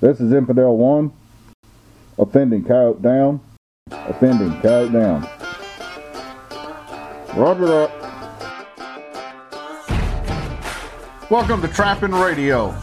This is Infidel 1. Offending coyote down. Offending coyote down. Roger that. Welcome to Trapping Radio.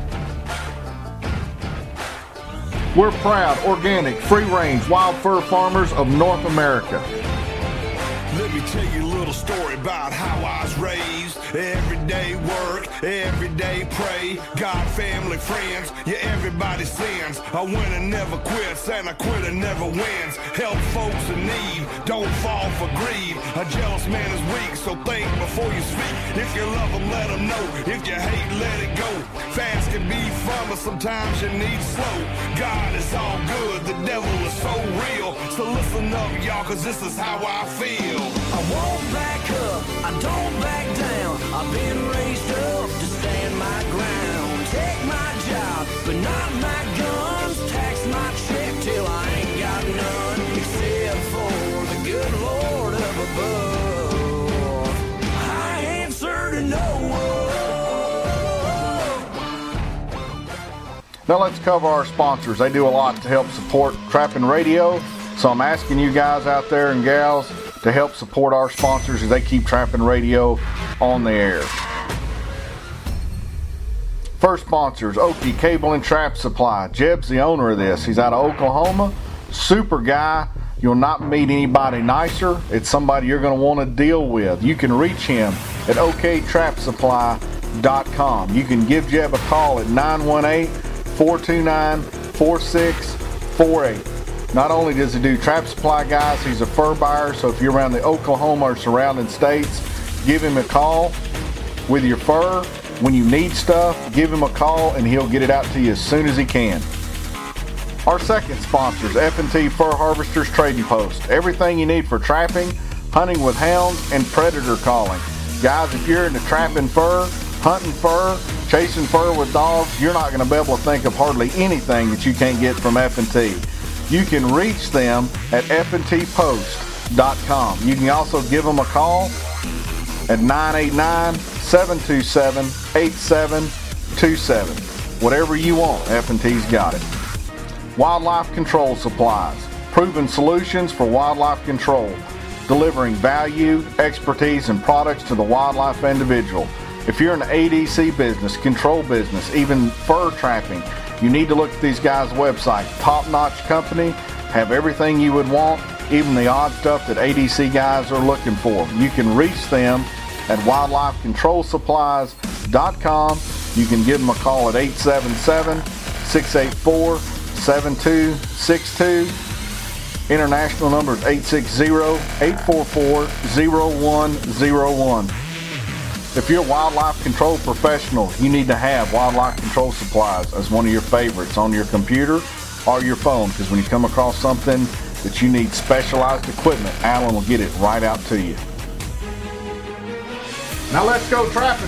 We're proud, organic, free-range, wild fur farmers of North America. Let me tell you a little story about how I was raised. Everyday work, everyday pray. God, family, friends, yeah, everybody sins. A winner never quits, and a quitter never wins. Help folks in need, don't fall for greed. A jealous man is weak, so think before you speak. If you love them, let them know. If you hate, let it go. Fast can be fun, but sometimes you need slow. God is all good, the devil is so real. So listen up, y'all, cause this is how I feel. I won't back up, I don't back down. I've been raised up to stand my ground. Take my job, but not my guns. Tax my check till I ain't got none. Except for the good Lord up above. I answer to no one. Now let's cover our sponsors. They do a lot to help support Trapping Radio. So I'm asking you guys out there and gals to help support our sponsors as they keep Trapping Radio on the air. First sponsor is Okie Cable and Trap Supply. Jeb's the owner of this. He's out of Oklahoma. Super guy. You'll not meet anybody nicer. It's somebody you're going to want to deal with. You can reach him at oktrapsupply.com. You can give Jeb a call at 918-429-4648. Not only does he do trap supply, guys, he's a fur buyer, so if you're around the Oklahoma or surrounding states, give him a call with your fur. When you need stuff, give him a call and he'll get it out to you as soon as he can. Our second sponsor is F&T Fur Harvesters Trading Post. Everything you need for trapping, hunting with hounds, and predator calling. Guys, if you're into trapping fur, hunting fur, chasing fur with dogs, you're not going to be able to think of hardly anything that you can't get from F&T. You can reach them at fntpost.com. You can also give them a call at 989-727-8727. Whatever you want, F&T's got it. Wildlife Control Supplies. Proven solutions for wildlife control. Delivering value, expertise, and products to the wildlife individual. If you're in the ADC business, control business, even fur trapping, you need to look at these guys' website. Top-notch company, have everything you would want, even the odd stuff that ADC guys are looking for. You can reach them at wildlifecontrolsupplies.com. You can give them a call at 877-684-7262. International number is 860-844-0101. If you're a wildlife control professional, you need to have Wildlife Control Supplies as one of your favorites on your computer or your phone, because when you come across something that you need specialized equipment, Alan will get it right out to you. Now let's go trapping.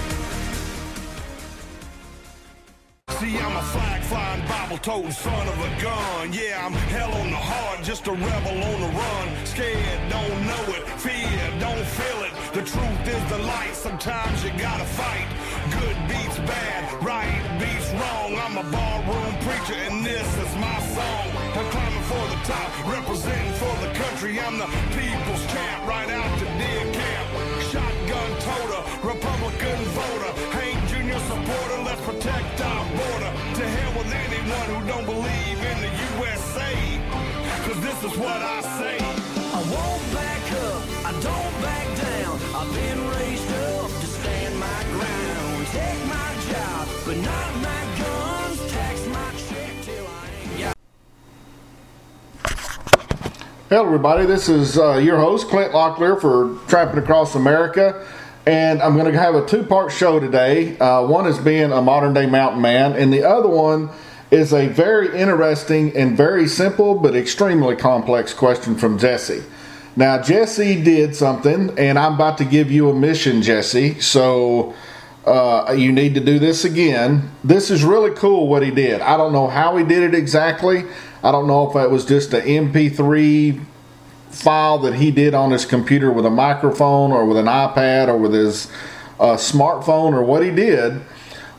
See, I'm a flag-flying, Bible-toting son of a gun. Yeah, I'm hell on the heart, just a rebel on the run. Scared, don't know it. Fear, don't feel it. The truth is the light. Sometimes you gotta fight. Good beats bad, right beats wrong. I'm a barroom preacher, and this is my song. I'm climbing for the top, representing for the country. I'm the people's champ, right out to deer camp. Shotgun toter, Republican voter. Hank Jr. supporter, let's protect our border. To hell with anyone who don't believe in the USA, cause this is what I say. I won't back up, I don't back down. I've been raised up to stand my ground. Take my job, but not my guns. Tax my check till I ain't got. Hello everybody, this is your host Clint Locklear for Trapping Across America, and I'm going to have a two-part show today. One is being a modern day mountain man, and the other one is a very interesting and very simple but extremely complex question from Jesse. Now Jesse did something, and I'm about to give you a mission, Jesse, so you need to do this again. This is really cool what he did. I don't know how he did it exactly. I don't know if it was just an MP3 file that he did on his computer with a microphone or with an iPad or with his smartphone or what he did.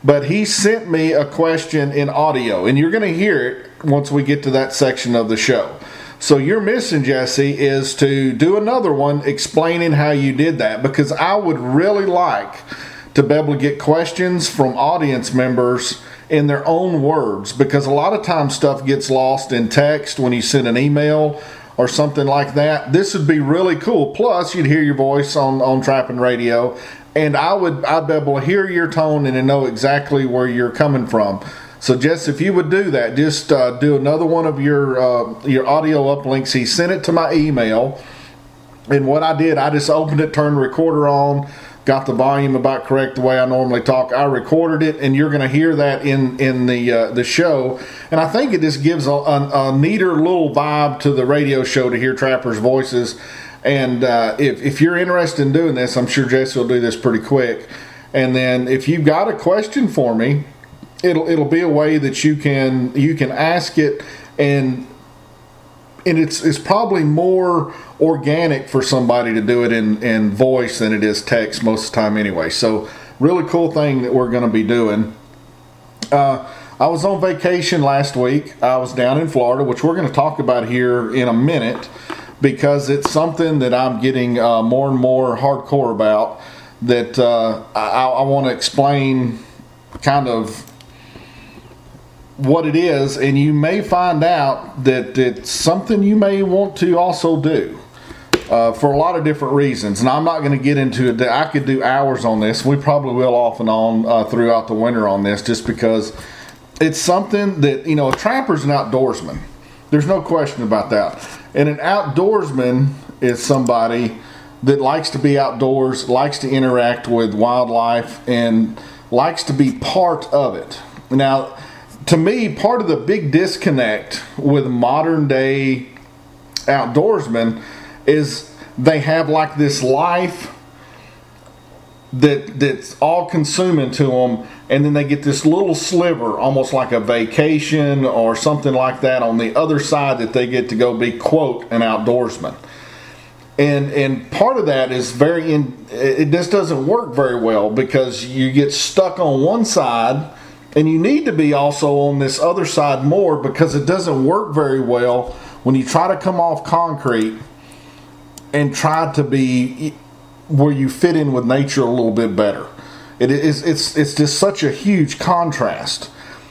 but he sent me a question in audio, and you're going to hear it once we get to that section of the show. So you're missing, Jesse, is to do another one explaining how you did that, because I would really like to be able to get questions from audience members in their own words, because a lot of times stuff gets lost in text when you send an email or something like that. This would be really cool. Plus, you'd hear your voice on Trapping Radio, and I'd be able to hear your tone and to know exactly where you're coming from. So, Jess, if you would do that, just do another one of your audio uplinks. He sent it to my email, and what I did, I just opened it, turned the recorder on, got the volume about correct the way I normally talk. I recorded it, and you're going to hear that in the show. And I think it just gives a neater little vibe to the radio show to hear trappers' voices. And if you're interested in doing this, I'm sure Jesse will do this pretty quick. And then if you've got a question for me, it'll be a way that you can ask it, and it's probably more organic for somebody to do it in voice than it is text most of the time anyway. So really cool thing that we're going to be doing. I was on vacation last week. I was down in Florida, which we're going to talk about here in a minute, because it's something that I'm getting more and more hardcore about, that I want to explain kind of what it is, and you may find out that it's something you may want to also do for a lot of different reasons. And I'm not going to get into it. I could do hours on this. We probably will off and on throughout the winter on this, just because it's something that, a trapper's an outdoorsman. There's no question about that. And an outdoorsman is somebody that likes to be outdoors, likes to interact with wildlife, and likes to be part of it. Now, to me, part of the big disconnect with modern day outdoorsmen is they have like this life that's all consuming to them, and then they get this little sliver, almost like a vacation or something like that, on the other side, that they get to go be, quote, an outdoorsman. And part of that is it just doesn't work very well, because you get stuck on one side. And you need to be also on this other side more, because it doesn't work very well when you try to come off concrete and try to be where you fit in with nature a little bit better. It's just such a huge contrast.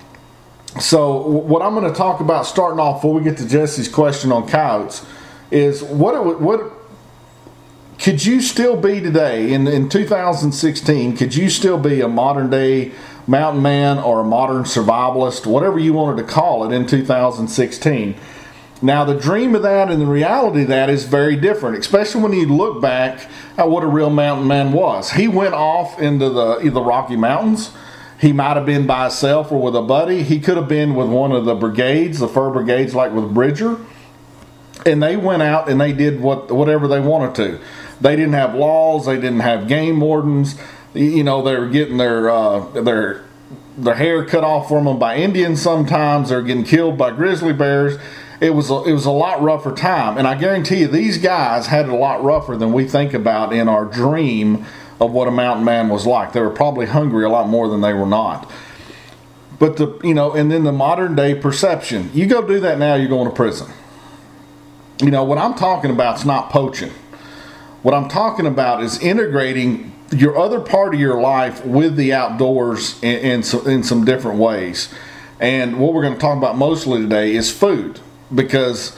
So what I'm going to talk about starting off before we get to Jesse's question on coyotes is what could you still be today in 2016? Could you still be a modern day mountain man or a modern survivalist, whatever you wanted to call it, in 2016? Now, the dream of that and the reality of that is very different, especially when you look back at what a real mountain man was. He went off into the Rocky Mountains. He might have been by himself or with a buddy. He could have been with one of the brigades, the fur brigades, like with Bridger. And they went out and they did whatever they wanted to. They didn't have laws. They didn't have game wardens. They were getting their hair cut off from them by Indians sometimes. They're getting killed by grizzly bears. It was a lot rougher time. And I guarantee you, these guys had it a lot rougher than we think about in our dream of what a mountain man was like. They were probably hungry a lot more than they were not. But and then the modern day perception. You go do that now, you're going to prison. What I'm talking about is not poaching. What I'm talking about is integrating your other part of your life with the outdoors in some different ways. And what we're going to talk about mostly today is food, because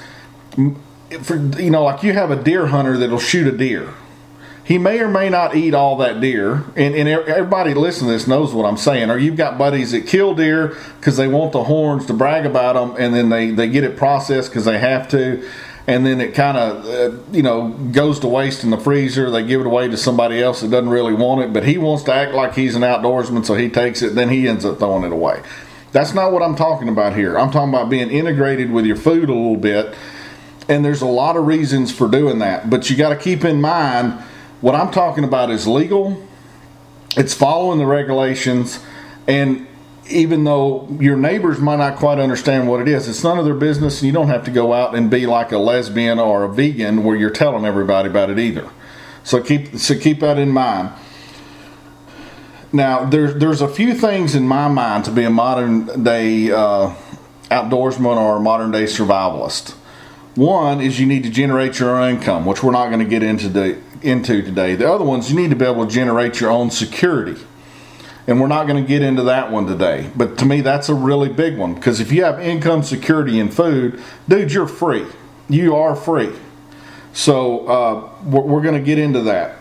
like you have a deer hunter that'll shoot a deer. He may or may not eat all that deer, and everybody listening to this knows what I'm saying. Or you've got buddies that kill deer because they want the horns to brag about them, and then they get it processed because they have to. And then it kind of, goes to waste in the freezer. They give it away to somebody else that doesn't really want it, but he wants to act like he's an outdoorsman, so he takes it, then he ends up throwing it away. That's not what I'm talking about here. I'm talking about being integrated with your food a little bit, and there's a lot of reasons for doing that. But you got to keep in mind, what I'm talking about is legal. It's following the regulations, and even though your neighbors might not quite understand what it is, it's none of their business, and you don't have to go out and be like a lesbian or a vegan where you're telling everybody about it either. So keep that in mind. Now, there's a few things in my mind to be a modern day outdoorsman or a modern day survivalist. One is you need to generate your own income, which we're not going to get into today. The other one's you need to be able to generate your own security. And we're not going to get into that one today. But to me, that's a really big one. Because if you have income security in food, dude, you're free. You are free. So we're going to get into that.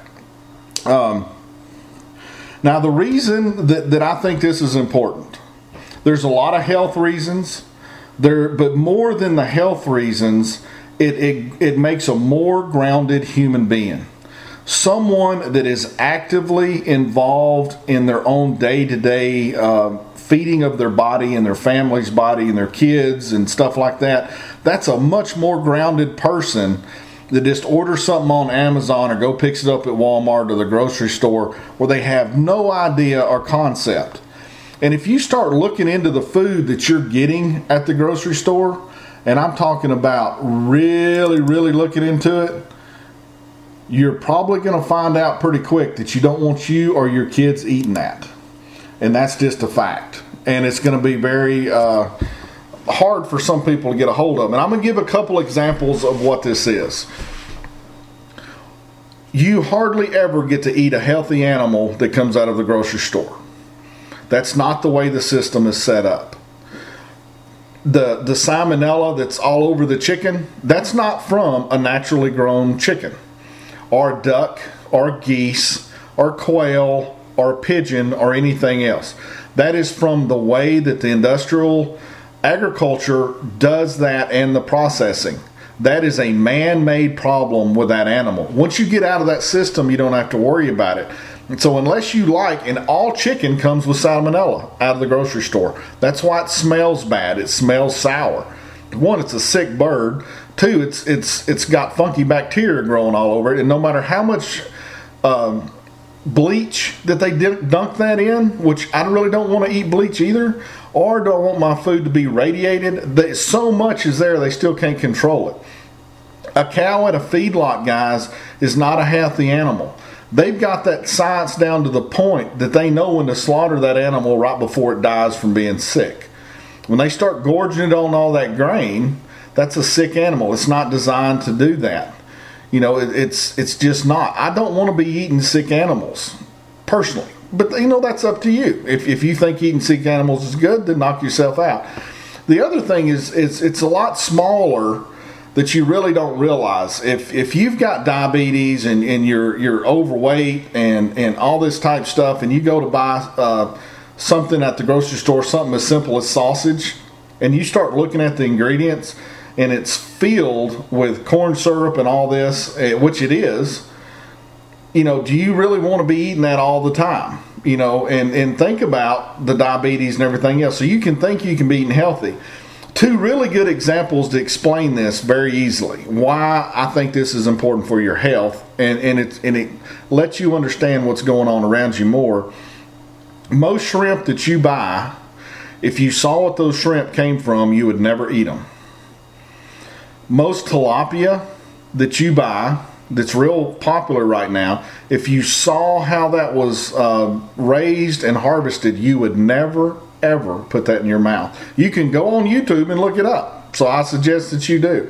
Now, the reason that I think this is important, there's a lot of health reasons. But more than the health reasons, it makes a more grounded human being. Someone that is actively involved in their own day-to-day feeding of their body and their family's body and their kids and stuff like that. That's a much more grounded person that just orders something on Amazon or go picks it up at Walmart or the grocery store where they have no idea or concept. And if you start looking into the food that you're getting at the grocery store, and I'm talking about really, really looking into it, you're probably going to find out pretty quick that you don't want you or your kids eating that. And that's just a fact. And it's going to be very hard for some people to get a hold of. And I'm going to give a couple examples of what this is. You hardly ever get to eat a healthy animal that comes out of the grocery store. That's not the way the system is set up. The salmonella that's all over the chicken, that's not from a naturally grown chicken, or duck, or geese, or quail, or pigeon, or anything else. That is from the way that the industrial agriculture does that and the processing. That is a man-made problem with that animal. Once you get out of that system, you don't have to worry about it. And so unless you like, and all chicken comes with salmonella out of the grocery store. That's why it smells bad. It smells sour. One, it's a sick bird. Two, it's got funky bacteria growing all over it. And no matter how much bleach that they dunk that in, which I really don't want to eat bleach either, or do I want my food to be radiated? So much is there, they still can't control it. A cow at a feedlot, guys, is not a healthy animal. They've got that science down to the point that they know when to slaughter that animal right before it dies from being sick. When they start gorging it on all that grain, that's a sick animal. It's not designed to do that. You know, it's just not. I don't want to be eating sick animals, personally. But, you know, that's up to you. If you think eating sick animals is good, then knock yourself out. The other thing is it's a lot smaller that you really don't realize. If you've got diabetes and you're overweight and all this type stuff, and you go to buy something at the grocery store, something as simple as sausage, and you start looking at the ingredients, and it's filled with corn syrup and all this, which it is, you know, do you really want to be eating that all the time? You know, and think about the diabetes and everything else. So you can think you can be eating healthy. Two really good examples to explain this very easily. Why I think this is important for your health, and it lets you understand what's going on around you more. Most shrimp that you buy, if you saw what those shrimp came from, you would never eat them. Most tilapia that you buy, that's real popular right now, if you saw how that was raised and harvested, you would never ever put that in your mouth. You can go on YouTube and look it up. So I suggest that you do.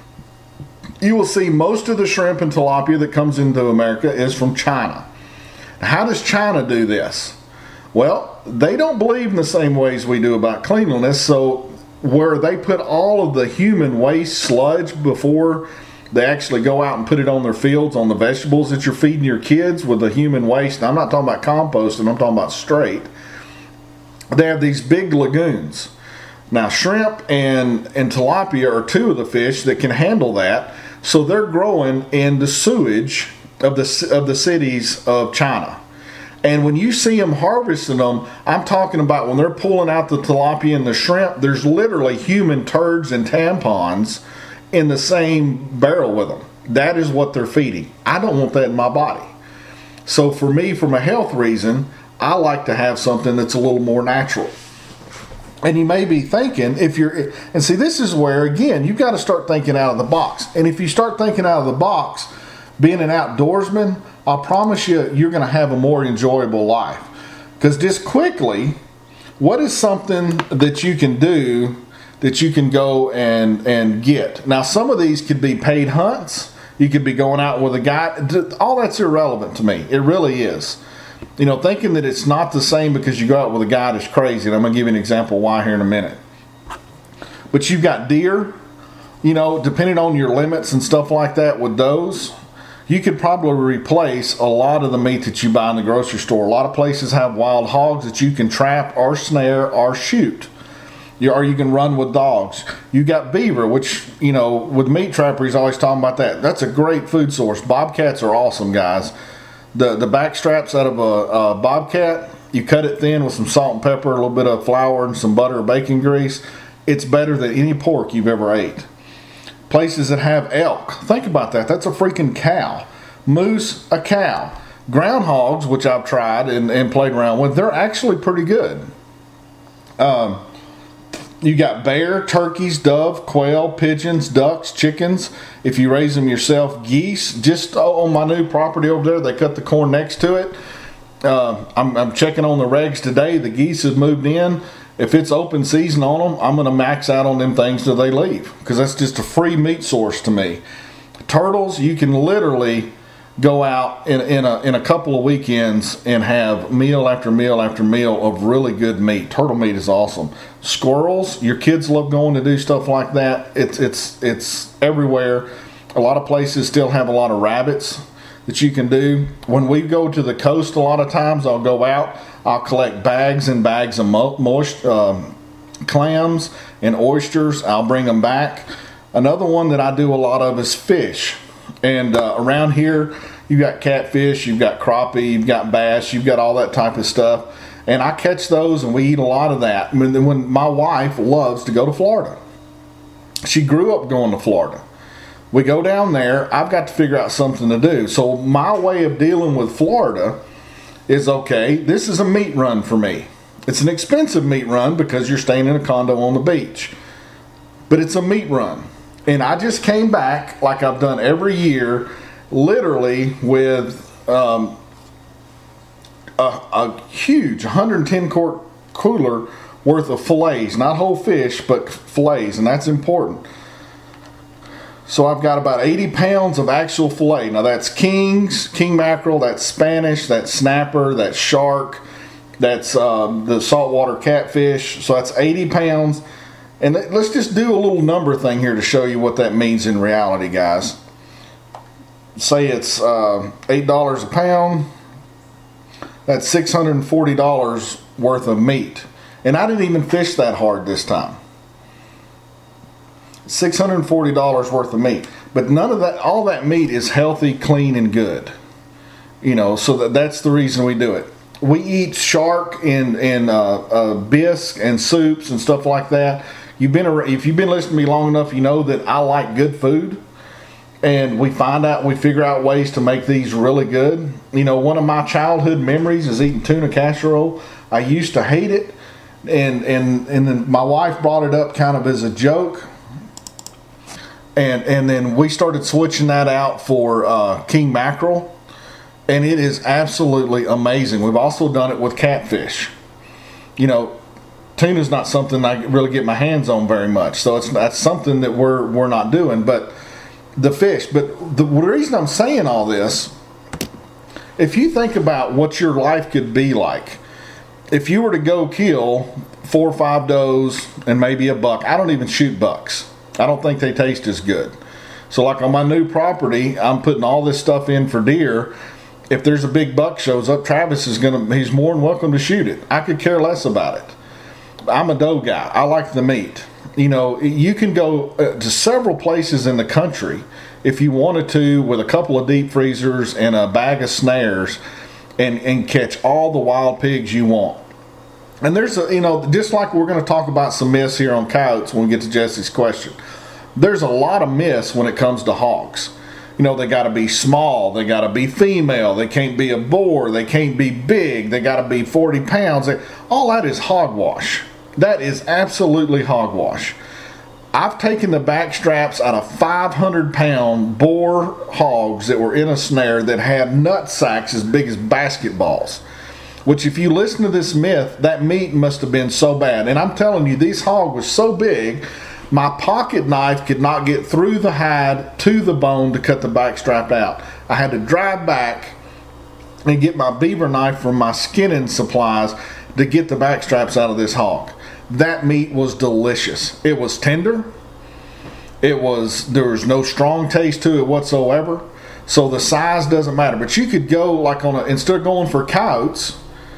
You will see most of the shrimp and tilapia that comes into America is from China. How does China do this? Well, they don't believe in the same ways we do about cleanliness. So where they put all of the human waste sludge before they actually go out and put it on their fields, on the vegetables that you're feeding your kids with the human waste. Now, I'm not talking about composting, I'm talking about straight. They have these big lagoons. Now, shrimp and tilapia are two of the fish that can handle that. So they're growing in the sewage of the cities of China. And when you see them harvesting them, I'm talking about when they're pulling out the tilapia and the shrimp, there's literally human turds and tampons in the same barrel with them. That is what they're feeding. I don't want that in my body. So for me, from a health reason, I like to have something that's a little more natural. And you may be thinking, and see, this is where, again, you've got to start thinking out of the box. And if you start thinking out of the box, being an outdoorsman, I promise you, you're going to have a more enjoyable life. Because just quickly, what is something that you can do that you can go and get? Now, some of these could be paid hunts. You could be going out with a guide. All that's irrelevant to me. It really is. You know, thinking that it's not the same because you go out with a guide is crazy. And I'm going to give you an example why here in a minute. But you've got deer, you know, depending on your limits and stuff like that with those, you could probably replace a lot of the meat that you buy in the grocery store. A lot of places have wild hogs that you can trap or snare or shoot. Or you can run with dogs. You got beaver, which, you know, with Meat Trapper, he's always talking about that. That's a great food source. Bobcats are awesome, guys. The back straps out of a bobcat, you cut it thin with some salt and pepper, a little bit of flour, and some butter or bacon grease. It's better than any pork you've ever ate. Places that have elk, think about that. That's a freaking cow. Moose, a cow. Groundhogs, which I've tried and played around with, they're actually pretty good. You got bear, turkeys, dove, quail, pigeons, ducks, chickens. If you raise them yourself, geese. Just on my new property over there, they cut the corn next to it. I'm checking on the regs today. The geese have moved in. If it's open season on them, I'm going to max out on them things till they leave, because that's just a free meat source to me. Turtles, you can literally go out in a couple of weekends and have meal after meal after meal of really good meat. Turtle meat is awesome. Squirrels, your kids love going to do stuff like that. It's everywhere. A lot of places still have a lot of rabbits that you can do. When we go to the coast, a lot of times I'll go out, I'll collect bags and bags of moist clams and oysters. I'll bring them back. Another one that I do a lot of is fish. And around here, you've got catfish, you've got crappie, you've got bass, you've got all that type of stuff. And I catch those, and we eat a lot of that. When my wife loves to go to Florida. She grew up going to Florida. We go down there, I've got to figure out something to do. So my way of dealing with Florida is, okay, this is a meat run for me. It's an expensive meat run because you're staying in a condo on the beach. But it's a meat run. And I just came back, like I've done every year, literally with a huge 110 quart cooler worth of fillets. Not whole fish, but fillets, and that's important. So I've got about 80 pounds of actual fillet. Now that's king mackerel, that's Spanish, that's snapper, that's shark, that's the saltwater catfish. So that's 80 pounds. And let's just do a little number thing here to show you what that means in reality, guys. Say it's $8 a pound. That's $640 worth of meat. And I didn't even fish that hard this time. $640 worth of meat. But none of that, all that meat is healthy, clean, and good. You know, so that's the reason we do it. We eat shark and bisque and soups and stuff like that. If you've been listening to me long enough, you know that I like good food, and we figure out ways to make these really good. You know, one of my childhood memories is eating tuna casserole. I used to hate it, and then my wife brought it up kind of as a joke, and then we started switching that out for king mackerel, and it is absolutely amazing. We've also done it with catfish. You know, tuna's not something I really get my hands on very much, so that's something that we're not doing. But the fish. But the reason I'm saying all this, if you think about what your life could be like, if you were to go kill 4 or 5 does and maybe a buck. I don't even shoot bucks. I don't think they taste as good. So like on my new property, I'm putting all this stuff in for deer. If there's a big buck shows up, Travis he's more than welcome to shoot it. I could care less about it. I'm a doe guy. I like the meat. You know, you can go to several places in the country if you wanted to with a couple of deep freezers and a bag of snares and catch all the wild pigs you want. And there's just like we're going to talk about some myths here on coyotes when we get to Jesse's question. There's a lot of myths when it comes to hogs. You know, they got to be small, they got to be female, they can't be a boar, they can't be big, they got to be 40 pounds. All that is hogwash. That is absolutely hogwash. I've taken the back straps out of 500-pound boar hogs that were in a snare that had nut sacks as big as basketballs. which if you listen to this myth, that meat must have been so bad. And I'm telling you, this hog was so big, my pocket knife could not get through the hide to the bone to cut the backstrap out. I had to drive back and get my beaver knife from my skinning supplies to get the backstraps out of this hog. That meat was delicious. It was tender. There was no strong taste to it whatsoever. So the size doesn't matter. But you could go like instead of going for coyotes,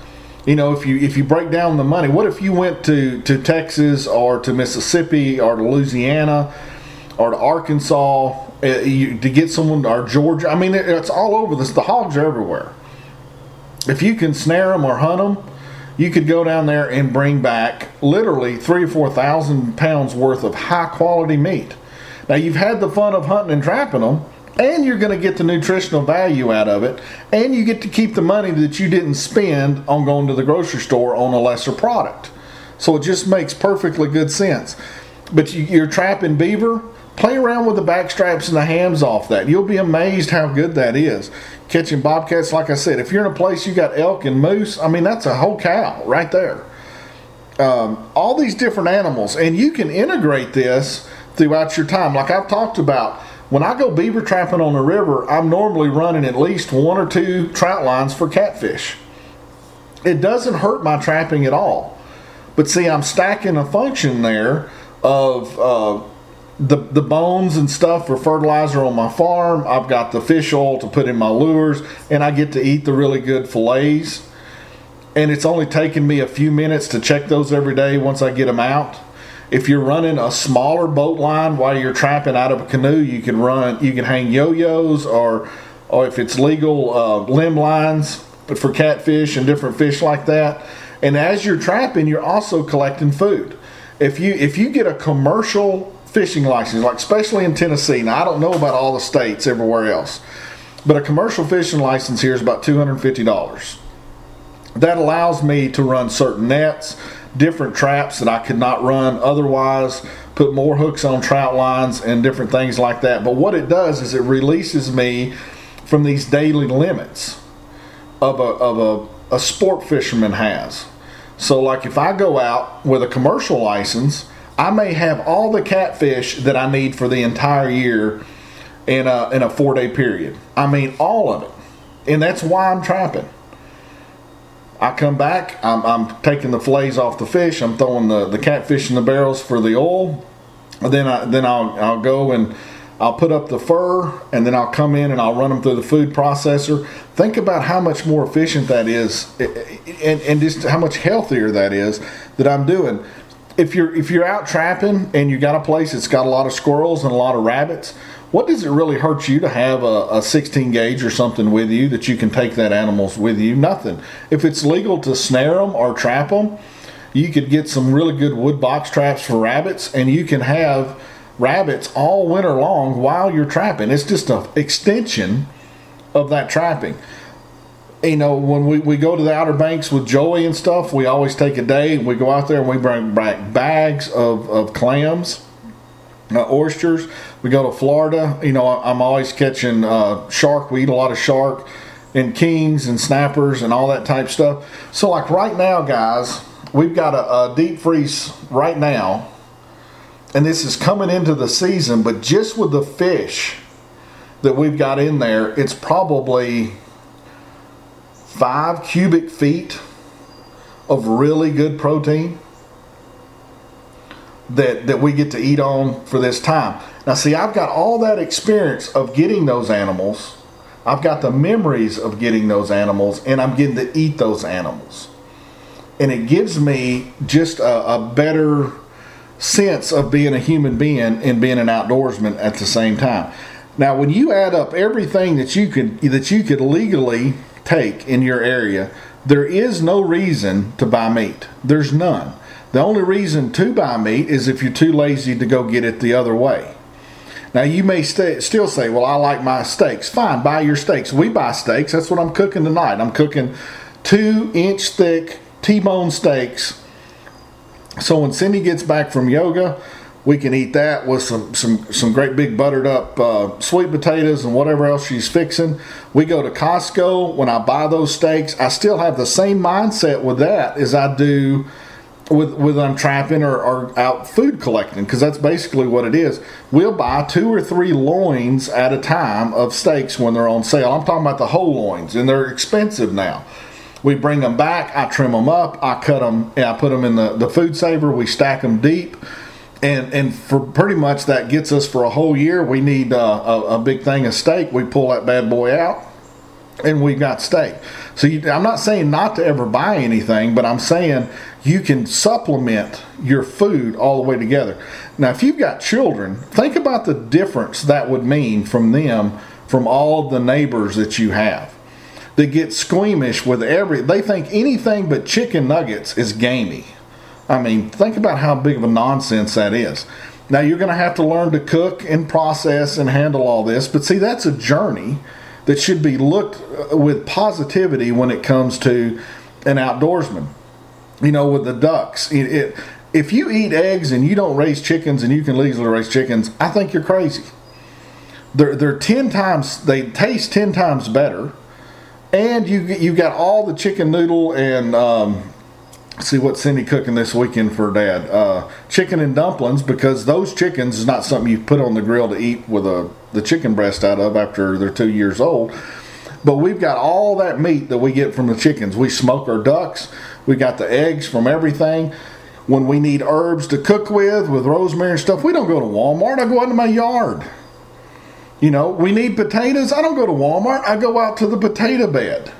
if you break down the money, what if you went to Texas or to Mississippi or to Louisiana or to Arkansas to get someone, or Georgia? I mean, it's all over this. The hogs are everywhere. If you can snare them or hunt them, you could go down there and bring back literally 3,000 or 4,000 pounds worth of high quality meat. Now you've had the fun of hunting and trapping them, and you're going to get the nutritional value out of it, and you get to keep the money that you didn't spend on going to the grocery store on a lesser product. So it just makes perfectly good sense. But you're trapping beaver, play around with the back straps and the hams off that. You'll be amazed how good that is. Catching bobcats, like I said, if you're in a place you got elk and moose, I mean, that's a whole cow right there. All these different animals, and you can integrate this throughout your time. Like I've talked about, when I go beaver trapping on the river, I'm normally running at least 1 or 2 trout lines for catfish. It doesn't hurt my trapping at all. But see, I'm stacking a function there of the bones and stuff for fertilizer on my farm. I've got the fish oil to put in my lures, and I get to eat the really good fillets. And it's only taking me a few minutes to check those every day once I get them out. If you're running a smaller boat line while you're trapping out of a canoe, you can hang yo-yos, or if it's legal, limb lines for catfish and different fish like that. And as you're trapping, you're also collecting food. If you get a commercial fishing license, like especially in Tennessee, now I don't know about all the states everywhere else, but a commercial fishing license here is about $250. That allows me to run certain nets, different traps that I could not run otherwise, put more hooks on trout lines and different things like that. But what it does is it releases me from these daily limits of a sport fisherman has. So like if I go out with a commercial license, I may have all the catfish that I need for the entire year in a 4-day period. I mean, all of it. And that's why I'm trapping. I come back, I'm taking the fillets off the fish, I'm throwing the catfish in the barrels for the oil, and then I'll go and I'll put up the fur, and then I'll come in and I'll run them through the food processor. Think about how much more efficient that is, and just how much healthier that is that I'm doing. If you're out trapping and you got a place that's got a lot of squirrels and a lot of rabbits, what does it really hurt you to have a 16 gauge or something with you that you can take that animals with you? Nothing. If it's legal to snare them or trap them, you could get some really good wood box traps for rabbits, and you can have rabbits all winter long while you're trapping. It's just an extension of that trapping. When we go to the Outer Banks with Joey and stuff, we always take a day and we go out there and we bring back bags of clams, oysters. We go to Florida. I'm always catching shark. We eat a lot of shark and kings and snappers and all that type stuff. So like right now, guys, we've got a deep freeze right now, and this is coming into the season, but just with the fish that we've got in there, it's probably 5 cubic feet of really good protein that we get to eat on for this time. Now see, I've got all that experience of getting those animals. I've got the memories of getting those animals, and I'm getting to eat those animals. And it gives me just a better sense of being a human being and being an outdoorsman at the same time. Now, when you add up everything that you could legally take in your area, there is no reason to buy meat. There's none. The only reason to buy meat is if you're too lazy to go get it the other way. Now, you may still say, well, I like my steaks. Fine, buy your steaks. We buy steaks. That's what I'm cooking tonight. I'm cooking 2-inch thick T-bone steaks. So when Cindy gets back from yoga, We can eat that with some great big buttered up sweet potatoes and whatever else she's fixing. We go to Costco. When I buy those steaks, I still have the same mindset with that as I do with I'm trapping or out food collecting, because that's basically what it is. We'll buy 2 or 3 loins at a time of steaks when they're on sale. I'm talking about the whole loins, and they're expensive now. We bring them back. I trim them up. I cut them, and I put them in the food saver. We stack them deep. And for pretty much that gets us for a whole year. We need a big thing of steak. We pull that bad boy out, and we've got steak. So I'm not saying not to ever buy anything, but I'm saying you can supplement your food all the way together. Now, if you've got children, think about the difference that would mean from them, from all the neighbors that you have. They get squeamish with they think anything but chicken nuggets is gamey. I mean, think about how big of a nonsense that is. Now, you're going to have to learn to cook and process and handle all this. But see, that's a journey that should be looked with positivity when it comes to an outdoorsman. You know, with the ducks. If you eat eggs and you don't raise chickens and you can legally raise chickens, I think you're crazy. They're 10 times, they taste 10 times better. And you got all the chicken noodle and... see what Cindy cooking this weekend for Dad. Chicken and dumplings, because those chickens is not something you put on the grill to eat with the chicken breast out of after they're 2 years old. But we've got all that meat that we get from the chickens. We smoke our ducks. We got the eggs from everything. When we need herbs to cook with rosemary and stuff, we don't go to Walmart. I go out to my yard. You know, we need potatoes. I don't go to Walmart. I go out to the potato bed.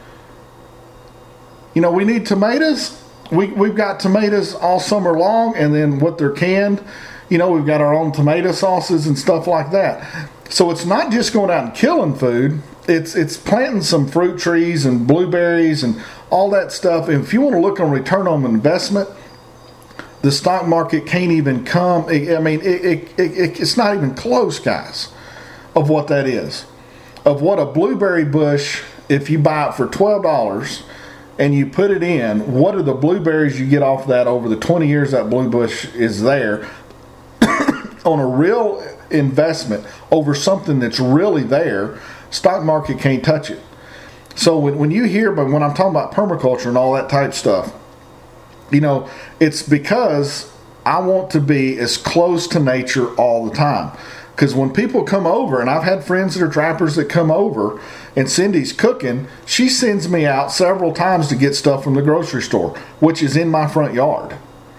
You know, we need tomatoes. We've got tomatoes all summer long, and then what they're canned, you know, we've got our own tomato sauces and stuff like that. So it's not just going out and killing food. It's planting some fruit trees and blueberries and all that stuff. And if you want to look on return on investment, the stock market can't even come. I mean, it's not even close, guys, of what that is. Of what a blueberry bush, if you buy it for $12, and you put it in, what are the blueberries you get off that over the 20 years that blue bush is there on a real investment over something that's really there? Stock market can't touch it. So when you hear, but when I'm talking about permaculture and all that type stuff, you know, it's because I want to be as close to nature all the time. Because when people come over, and I've had friends that are trappers that come over, and Cindy's cooking, she sends me out several times to get stuff from the grocery store, which is in my front yard.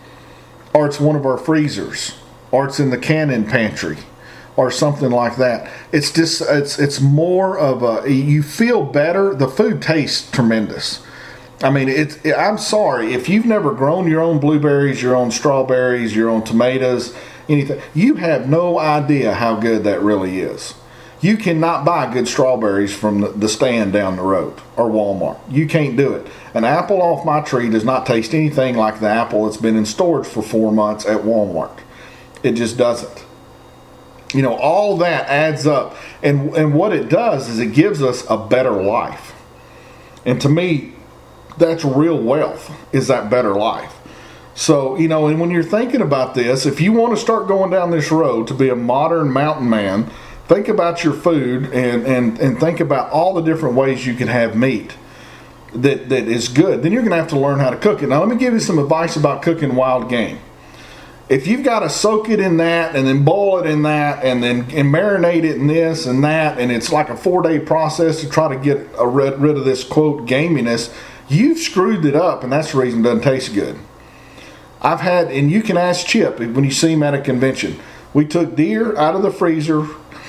Or it's one of our freezers. Or it's in the cannon pantry. Or something like that. It's just, it's more of a, you feel better. The food tastes tremendous. I mean, I'm sorry, if you've never grown your own blueberries, your own strawberries, your own tomatoes, anything, you have no idea how good that really is. You cannot buy good strawberries from the stand down the road or Walmart. You can't do it. An apple off my tree does not taste anything like the apple that's been in storage for 4 months at Walmart. It just doesn't. You know, all that adds up. And what it does is it gives us a better life. And to me, that's real wealth, is that better life. So, you know, and when you're thinking about this, if you want to start going down this road to be a modern mountain man, think about your food and think about all the different ways you can have meat that is good. Then you're going to have to learn how to cook it. Now, let me give you some advice about cooking wild game. If you've got to soak it in that and then boil it in that and then marinate it in this and that, and it's like a 4-day process to try to get rid of this, quote, gaminess, you've screwed it up, and that's the reason it doesn't taste good. I've had, and you can ask Chip when you see him at a convention. We took deer out of the freezer.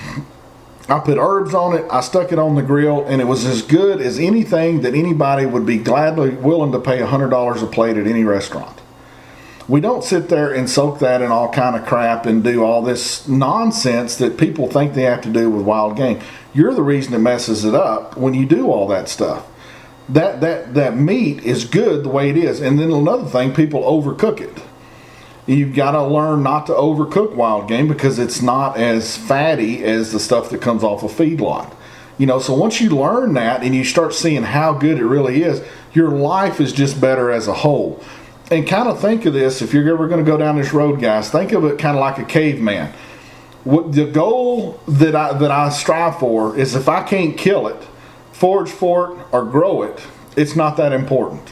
I put herbs on it. I stuck it on the grill, and it was as good as anything that anybody would be gladly willing to pay $100 a plate at any restaurant. We don't sit there and soak that in all kind of crap and do all this nonsense that people think they have to do with wild game. You're the reason it messes it up when you do all that stuff. That meat is good the way it is. And then another thing, people overcook it. You've got to learn not to overcook wild game because it's not as fatty as the stuff that comes off a feedlot. You know, so once you learn that and you start seeing how good it really is, your life is just better as a whole. And kind of think of this, if you're ever going to go down this road, guys, think of it kind of like a caveman. What the goal that I strive for is, if I can't kill it, forage for it, or grow it, it's not that important.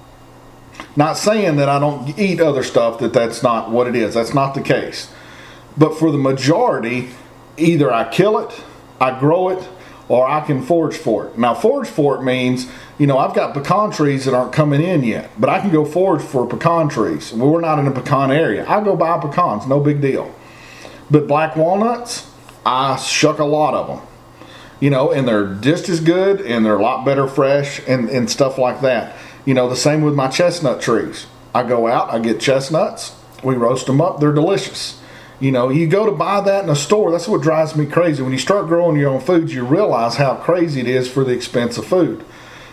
Not saying that I don't eat other stuff, that's not what it is. That's not the case. But for the majority, either I kill it, I grow it, or I can forage for it. Now, forage for it means, I've got pecan trees that aren't coming in yet, but I can go forage for pecan trees. Well, we're not in a pecan area. I go buy pecans, no big deal. But black walnuts, I shuck a lot of them. And they're just as good, and they're a lot better fresh, and stuff like that. The same with my chestnut trees. I go out, I get chestnuts, we roast them up, they're delicious. You go to buy that in a store, that's what drives me crazy. When you start growing your own foods, you realize how crazy it is for the expense of food.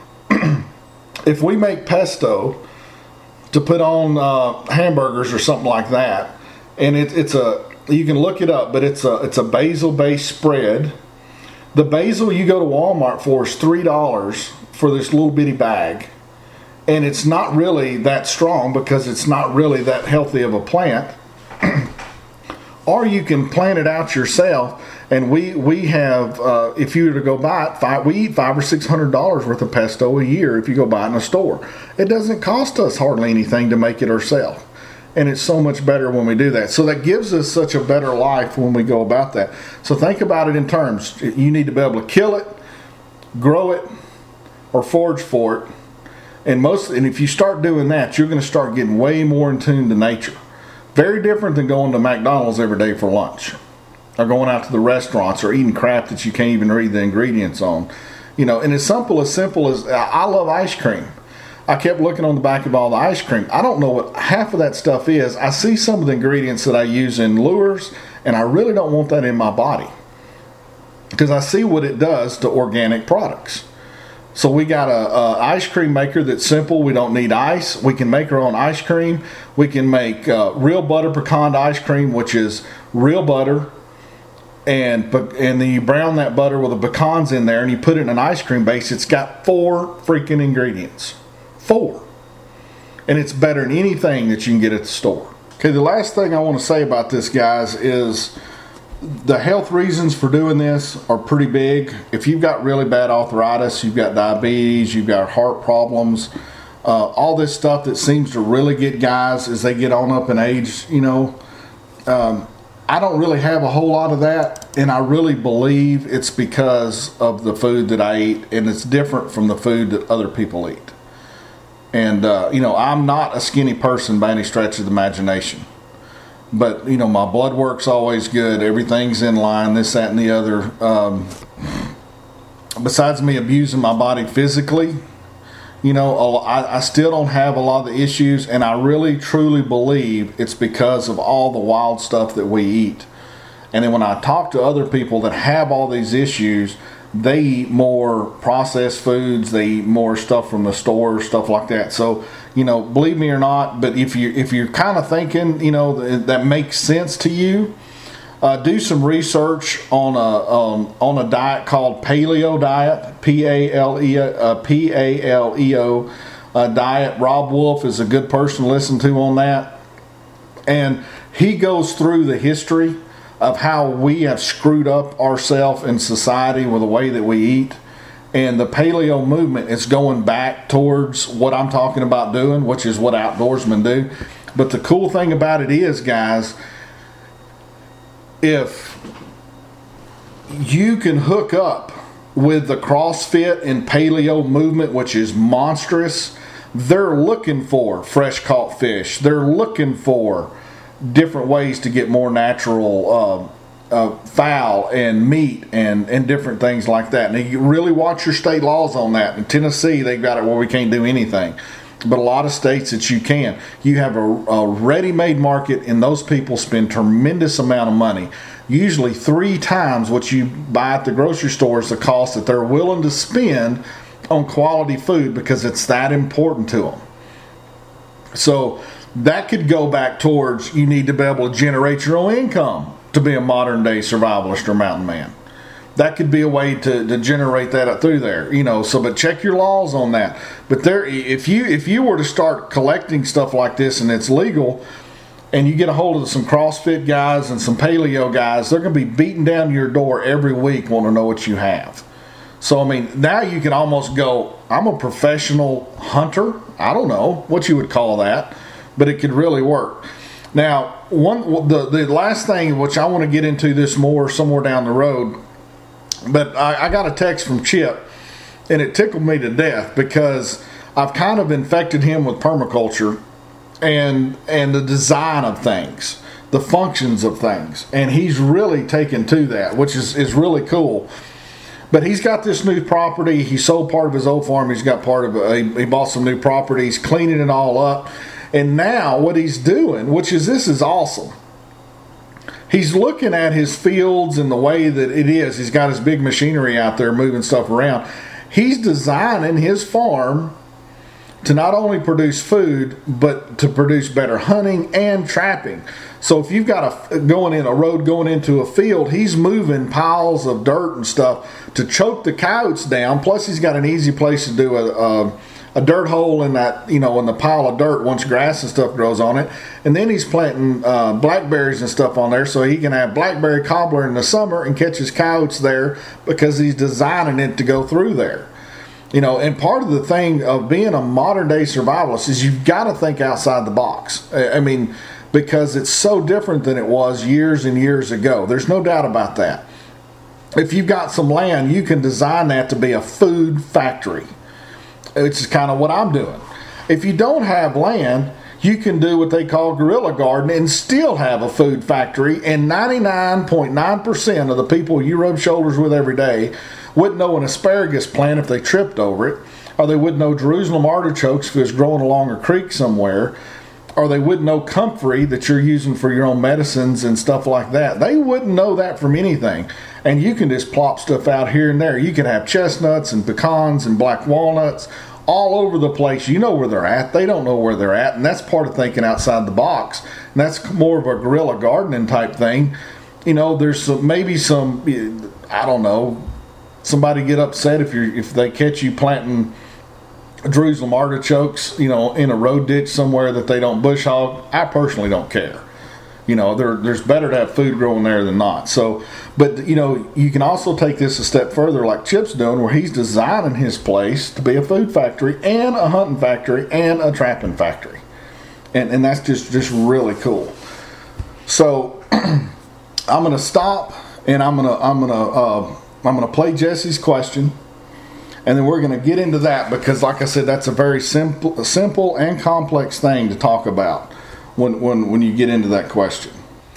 If we make pesto to put on hamburgers or something like that, and you can look it up, but it's a basil-based spread. The basil you go to Walmart for is $3 for this little bitty bag. And it's not really that strong because it's not really that healthy of a plant. Or you can plant it out yourself. And we have, if you were to go buy it, we eat $500 or $600 worth of pesto a year if you go buy it in a store. It doesn't cost us hardly anything to make it ourselves. And it's so much better when we do that. So that gives us such a better life when we go about that. So think about it in terms. You need to be able to kill it, grow it, or forage for it. And if you start doing that, you're going to start getting way more in tune to nature. Very different than going to McDonald's every day for lunch, or going out to the restaurants, or eating crap that you can't even read the ingredients on. And as simple as I love ice cream. I kept looking on the back of all the ice cream. I don't know what half of that stuff is. I see some of the ingredients that I use in lures, and I really don't want that in my body, because I see what it does to organic products. So we got a ice cream maker that's simple. We don't need ice. We can make our own ice cream. We can make real butter pecan ice cream, which is real butter, and then you brown that butter with the pecans in there, and you put it in an ice cream base. It's got 4 freaking ingredients. 4. And it's better than anything that you can get at the store. Okay, the last thing I want to say about this, guys, is the health reasons for doing this are pretty big. If you've got really bad arthritis, you've got diabetes, you've got heart problems, all this stuff that seems to really get guys as they get on up in age, I don't really have a whole lot of that, and I really believe it's because of the food that I eat, and it's different from the food that other people eat. And, I'm not a skinny person by any stretch of the imagination. But, my blood work's always good. Everything's in line, this, that, and the other. Besides me abusing my body physically, I still don't have a lot of the issues. And I really, truly believe it's because of all the wild stuff that we eat. And then when I talk to other people that have all these issues, they eat more processed foods, they eat more stuff from the store, stuff like that. So, believe me or not, but if you're kind of thinking, that makes sense to you, do some research on a diet called Paleo diet, Paleo diet. Rob Wolf is a good person to listen to on that, and he goes through the history of how we have screwed up ourselves in society with the way that we eat. And the paleo movement is going back towards what I'm talking about doing, which is what outdoorsmen do. But the cool thing about it is, guys, if you can hook up with the CrossFit and paleo movement, which is monstrous, they're looking for fresh caught fish. They're looking for different ways to get more natural fowl and meat and different things like that. And you really watch your state laws on that. In Tennessee, they've got it where we can't do anything. But a lot of states that you can. You have a ready-made market, and those people spend tremendous amount of money. Usually 3 times what you buy at the grocery store is the cost that they're willing to spend on quality food, because it's that important to them. So that could go back towards, you need to be able to generate your own income to be a modern day survivalist or mountain man. that could be a way to generate that up through there, So, but check your laws on that. But if you were to start collecting stuff like this and it's legal, and you get a hold of some CrossFit guys and some paleo guys, they're going to be beating down your door every week wanting to know what you have. So, I mean, now you can almost go, I'm a professional hunter. I don't know what you would call that, but it could really work. Now, the last thing, which I want to get into this more somewhere down the road, but I got a text from Chip, and it tickled me to death because I've kind of infected him with permaculture and the design of things, the functions of things, and he's really taken to that, which is really cool. But he's got this new property. He sold part of his old farm. He's got part of it. He bought some new property. He's cleaning it all up. And now what he's doing, this is awesome. He's looking at his fields and the way that it is. He's got his big machinery out there moving stuff around. He's designing his farm to not only produce food, but to produce better hunting and trapping. So if you've got a road going into a field, he's moving piles of dirt and stuff to choke the coyotes down. Plus he's got an easy place to do a dirt hole in that, in the pile of dirt once grass and stuff grows on it. And then he's planting blackberries and stuff on there so he can have blackberry cobbler in the summer and catch his coyotes there because he's designing it to go through there. And part of the thing of being a modern day survivalist is you've got to think outside the box. I mean, because it's so different than it was years and years ago. There's no doubt about that. If you've got some land, you can design that to be a food factory. Which is kind of what I'm doing. If you don't have land, you can do what they call guerrilla garden and still have a food factory, and 99.9% of the people you rub shoulders with every day wouldn't know an asparagus plant if they tripped over it, or they wouldn't know Jerusalem artichokes if it was growing along a creek somewhere, or they wouldn't know comfrey that you're using for your own medicines and stuff like that. They wouldn't know that from anything. And you can just plop stuff out here and there. You can have chestnuts and pecans and black walnuts all over the place. You know where they're at. They don't know where they're at. And that's part of thinking outside the box. And that's more of a guerrilla gardening type thing. There's maybe some, I don't know, somebody get upset if they catch you planting Jerusalem artichokes, in a road ditch somewhere that they don't bush hog. I personally don't care. There's better to have food growing there than not. So, but you can also take this a step further, like Chip's doing, where he's designing his place to be a food factory and a hunting factory and a trapping factory, and that's just really cool. So, I'm gonna stop and I'm gonna play Jesse's question. And then we're going to get into that because, like I said, that's a very simple and complex thing to talk about when you get into that question.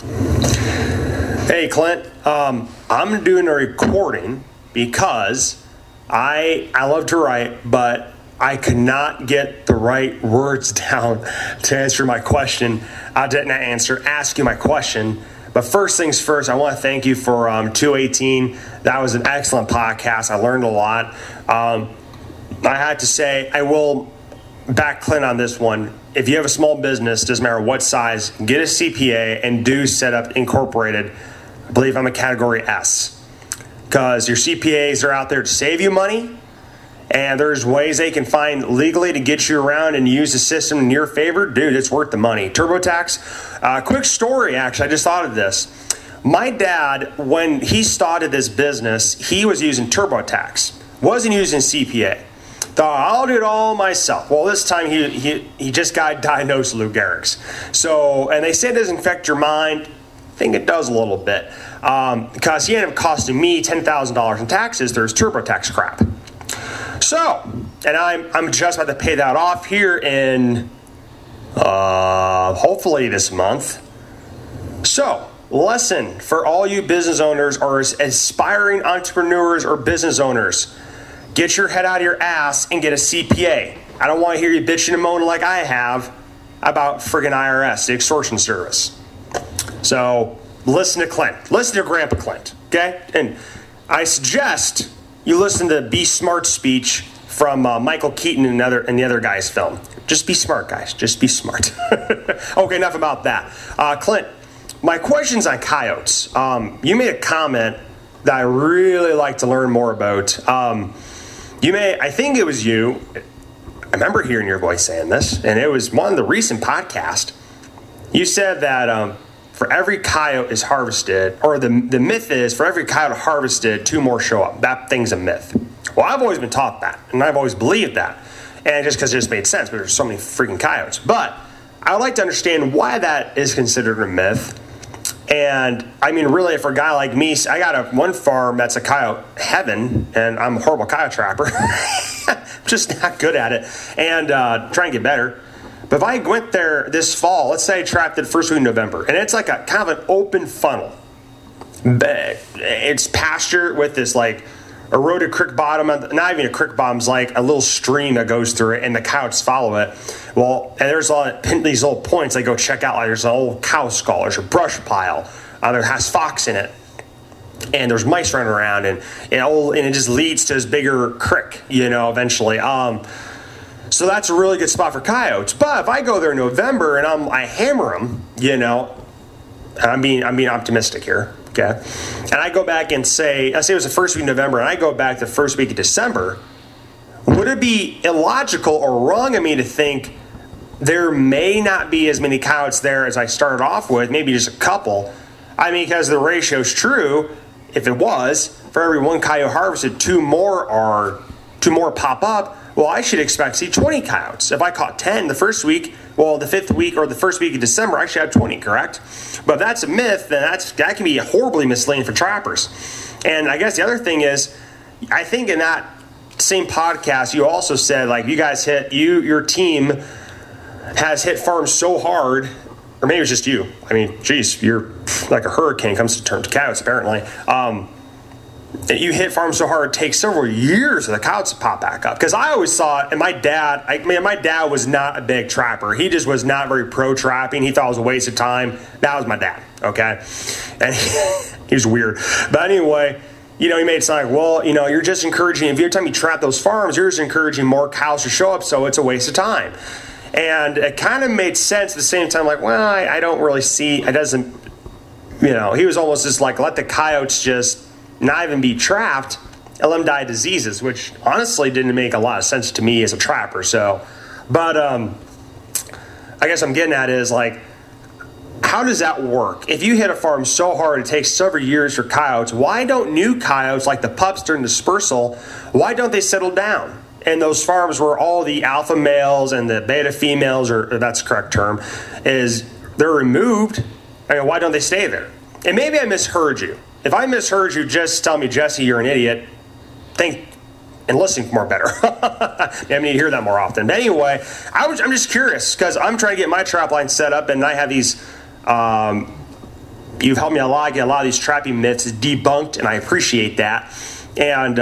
Hey, Clint. I'm doing a recording because I love to write, but I could not get the right words down to answer my question. I didn't ask you my question. But first things first, I want to thank you for 218. That was an excellent podcast. I learned a lot. I had to say, I will back Clint on this one. If you have a small business, doesn't matter what size, get a CPA and do set up incorporated. I believe I'm a category S. Because your CPAs are out there to save you money. And there's ways they can find legally to get you around and use the system in your favor. Dude, it's worth the money. TurboTax. Quick story, actually. I just thought of this. My dad, when he started this business, he was using TurboTax. Wasn't using CPA. Thought, I'll do it all myself. Well, this time he just got diagnosed with Lou Gehrig's. So, and they say it doesn't affect your mind. I think it does a little bit. Because he ended up costing me $10,000 in taxes. There's TurboTax crap. So, and I'm just about to pay that off here in hopefully this month. So, lesson for all you business owners or aspiring entrepreneurs or business owners. Get your head out of your ass and get a CPA. I don't want to hear you bitching and moaning like I have about friggin' IRS, the extortion service. So, listen to Clint. Listen to Grandpa Clint, okay? And I suggest you listen to Be Smart speech from Michael Keaton and the other guy's film. Just be smart, guys. Just be smart. Okay, enough about that. Clint, my question's on coyotes. You made a comment that I really like to learn more about. I think it was you. I remember hearing your voice saying this, and it was one of the recent podcasts. You said that for every coyote is harvested, or the myth is for every coyote harvested, 2 more show up. That thing's a myth. Well, I've always been taught that, and I've always believed that. And just because it just made sense, but there's so many freaking coyotes. But I would like to understand why that is considered a myth. And I mean, really, for a guy like me, I got one farm that's a coyote heaven, and I'm a horrible coyote trapper. Just not good at it, and trying to get better. But if I went there this fall, let's say I trapped it first week in November, and it's like a kind of an open funnel. It's pasture with this like eroded creek bottom, not even a creek bottom, it's like a little stream that goes through it, and the coyotes follow it. Well, and there's these little points I go check out. Like there's an old cow skull, there's a brush pile, there has fox in it, and there's mice running around, and it just leads to this bigger creek, eventually. So that's a really good spot for coyotes. But if I go there in November and I hammer them, I'm being optimistic here. Okay, and I go back and say it was the first week of November, and I go back the first week of December. Would it be illogical or wrong of me to think there may not be as many coyotes there as I started off with, maybe just a couple? I mean, because the ratio is true. If it was, for every 1 coyote harvested, 2 more pop up. Well, I should expect to see 20 coyotes. If I caught 10 the first week, well, the 5th week or the first week of December, I should have 20, correct? But if that's a myth, then that can be horribly misleading for trappers. And I guess the other thing is, I think in that same podcast, you also said, like, you guys your team has hit farms so hard, or maybe it was just you. I mean, geez, you're like a hurricane comes to turn to coyotes, apparently. You hit farms so hard, it takes several years for the coyotes to pop back up. Because I always thought, and my dad was not a big trapper. He just was not very pro trapping. He thought it was a waste of time. That was my dad, okay? And he was weird. But anyway, he made it sound like, well, you're just encouraging, every time you trap those farms, you're just encouraging more cows to show up, so it's a waste of time. And it kind of made sense at the same time, like, well, I don't really see, it doesn't, he was almost just like, let the coyotes just not even be trapped and let them die of diseases, which honestly didn't make a lot of sense to me as a trapper. But I guess I'm getting at is like, how does that work? If you hit a farm so hard it takes several years for coyotes, why don't new coyotes like the pups during dispersal, why don't they settle down? And those farms where all the alpha males and the beta females, or that's the correct term, they're removed. I mean, why don't they stay there? And maybe I misheard you. If I misheard you, just tell me, Jesse, you're an idiot. Think and listen more better. I need to hear that more often. But anyway, I'm just curious because I'm trying to get my trap line set up, and I have these. You've helped me a lot get a lot of these trapping myths debunked, and I appreciate that. And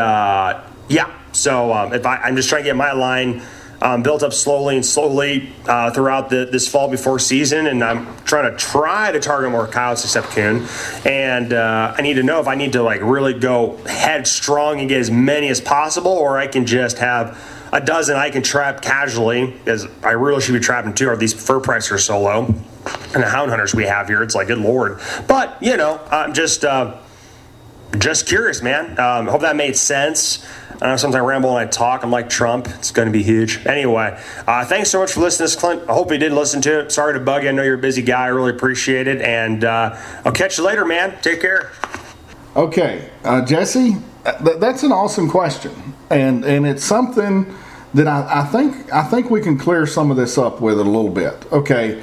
so I'm just trying to get my line built up slowly throughout this fall before season, and I'm trying to target more coyotes except coon. And I need to know if I need to like really go headstrong and get as many as possible, or I can just have a dozen I can trap casually, as I really should be trapping 2, or these fur prices are so low, and the hound hunters we have here, it's like, good lord. But I'm just curious, man. Hope that made sense. I know sometimes I ramble and I talk. I'm like Trump. It's going to be huge. Anyway, thanks so much for listening to this, Clint. I hope you did listen to it. Sorry to bug you. I know you're a busy guy. I really appreciate it. And I'll catch you later, man. Take care. Okay, Jesse, that's an awesome question. And it's something that I think we can clear some of this up with it a little bit. Okay,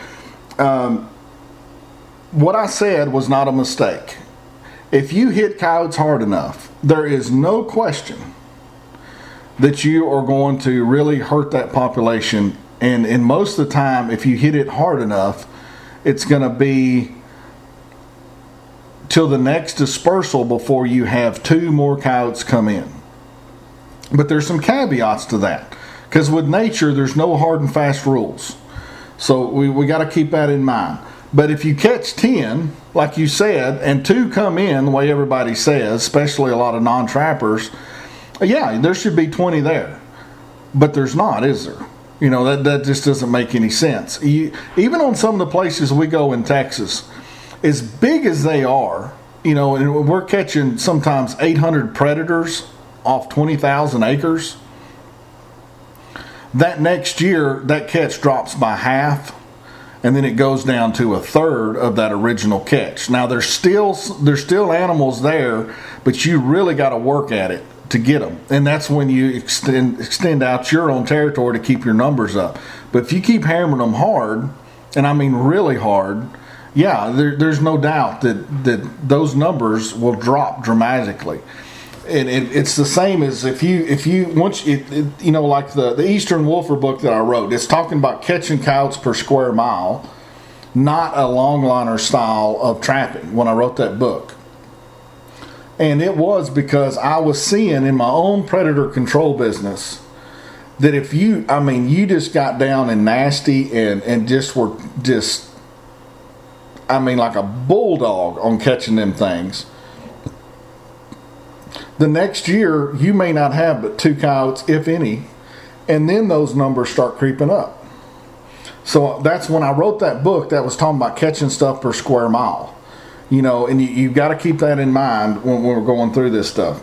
what I said was not a mistake. If you hit coyotes hard enough, there is no question that you are going to really hurt that population. And most of the time, if you hit it hard enough, it's going to be till the next dispersal before you have 2 more coyotes come in. But there's some caveats to that, because with nature, there's no hard and fast rules. So we got to keep that in mind. But if you catch 10, like you said, and 2 come in, the way everybody says, especially a lot of non-trappers, yeah, there should be 20 there. But there's not, is there? That just doesn't make any sense. Even on some of the places we go in Texas, as big as they are, and we're catching sometimes 800 predators off 20,000 acres. That next year, that catch drops by half, and then it goes down to a third of that original catch. Now, there's still animals there, but you really got to work at it to get them, and that's when you extend out your own territory to keep your numbers up. But if you keep hammering them hard, and I mean really hard, yeah, there's no doubt that those numbers will drop dramatically. And it's the same as if you once like the Eastern Wolfer book that I wrote, it's talking about catching coyotes per square mile, not a longliner style of trapping when I wrote that book. And it was because I was seeing in my own predator control business that if you just got down and nasty and just were like a bulldog on catching them things, the next year you may not have but 2 coyotes, if any, and then those numbers start creeping up. So that's when I wrote that book that was talking about catching stuff per square mile. And you've got to keep that in mind when we're going through this stuff.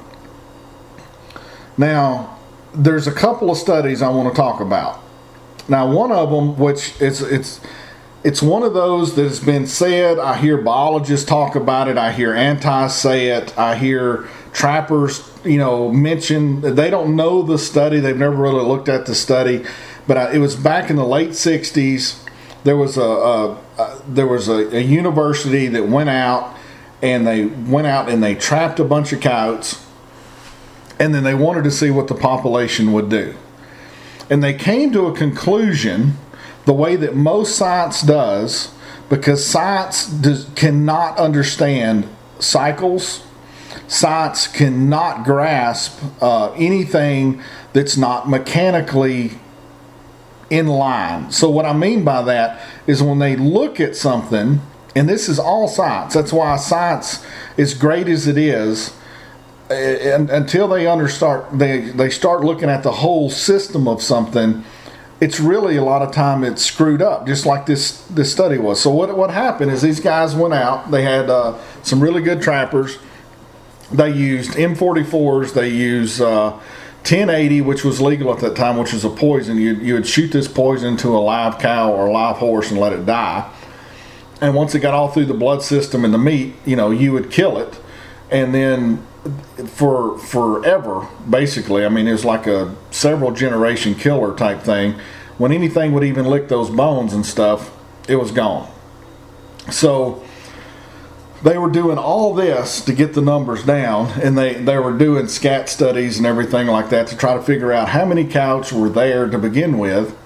Now, there's a couple of studies I want to talk about. Now, one of them, which it's one of those that has been said. I hear biologists talk about it. I hear antis say it. I hear trappers, mention. They don't know the study. They've never really looked at the study. But it was back in the late 60s. There was a university that went out and they trapped a bunch of coyotes, and then they wanted to see what the population would do. And they came to a conclusion the way that most science does, because science cannot understand cycles. Science cannot grasp anything that's not mechanically in line. So what I mean by that is when they look at something, and this is all science, that's why science, as great as it is, and until they start looking at the whole system of something, it's really a lot of time it's screwed up, just like this study was. So what happened is these guys went out, they had some really good trappers. They used M44s, they used 1080, which was legal at that time, which was a poison. You would shoot this poison into a live cow or a live horse and let it die. And once it got all through the blood system and the meat, you would kill it. And then for forever, basically, it was like a several generation killer type thing. When anything would even lick those bones and stuff, it was gone. So they were doing all this to get the numbers down, and they were doing scat studies and everything like that to try to figure out how many coyotes were there to begin with.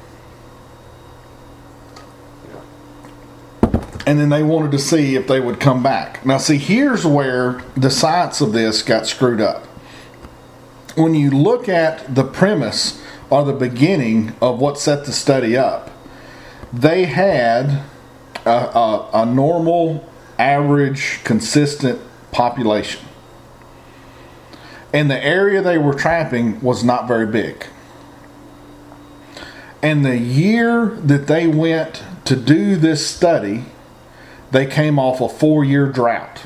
And then they wanted to see if they would come back. Now, see, here's where the science of this got screwed up. When you look at the premise or the beginning of what set the study up, they had a normal, average, consistent population. And the area they were trapping was not very big. And the year that they went to do this study, they came off a 4-year drought.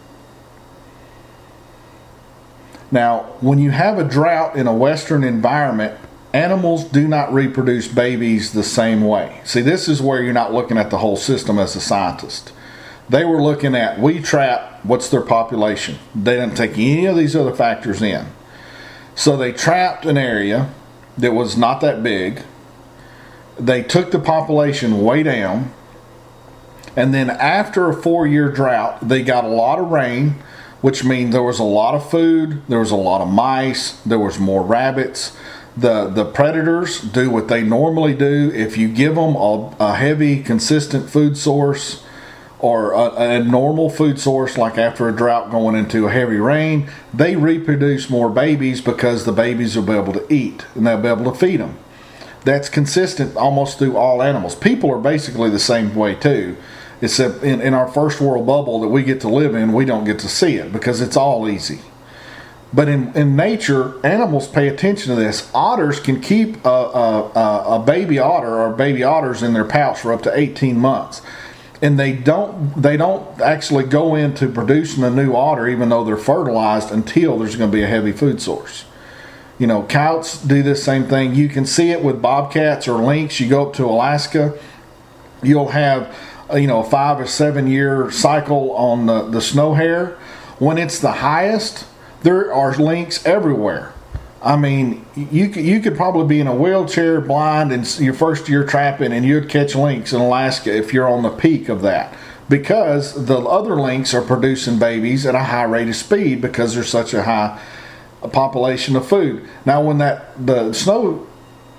Now, when you have a drought in a Western environment, animals do not reproduce babies the same way. See, this is where you're not looking at the whole system as a scientist. They were looking at, we trap, what's their population? They didn't take any of these other factors in. So they trapped an area that was not that big. They took the population way down. And then after a 4-year drought, they got a lot of rain, which means there was a lot of food, there was a lot of mice, there was more rabbits. The predators do what they normally do. If you give them a heavy, consistent food source, or a normal food source, like after a drought going into a heavy rain, they reproduce more babies because the babies will be able to eat and they'll be able to feed them. That's consistent almost through all animals. People are basically the same way too, except in our first world bubble that we get to live in, we don't get to see it because it's all easy. But in nature, animals pay attention to this. Otters can keep a baby otter or baby otters in their pouch for up to 18 months. and they don't actually go into producing a new otter, even though they're fertilized, until there's going to be a heavy food source. You know, coyotes do this same thing. You can see it with bobcats or lynx. You go up to Alaska, you'll have a 5 or 7 year cycle on the snow hare. When it's the highest, there are lynx everywhere. I mean, you could probably be in a wheelchair, blind, and your first year trapping, and you'd catch lynx in Alaska if you're on the peak of that, because the other lynx are producing babies at a high rate of speed because there's such a high population of food. Now, when the snow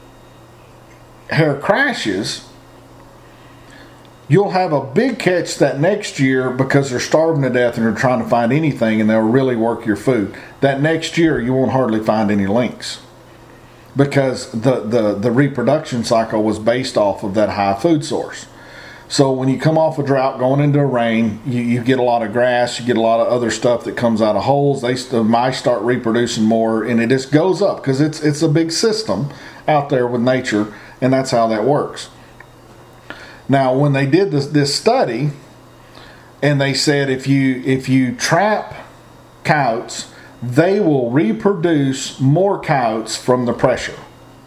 hare crashes, you'll have a big catch that next year because they're starving to death and they're trying to find anything, and they'll really work your food. That next year, you won't hardly find any lynx because the reproduction cycle was based off of that high food source. So when you come off a drought going into a rain, you get a lot of grass, you get a lot of other stuff that comes out of holes. The mice start reproducing more, and it just goes up because it's a big system out there with nature, and that's how that works. Now, when they did this study, and they said if you trap coyotes, they will reproduce more coyotes from the pressure,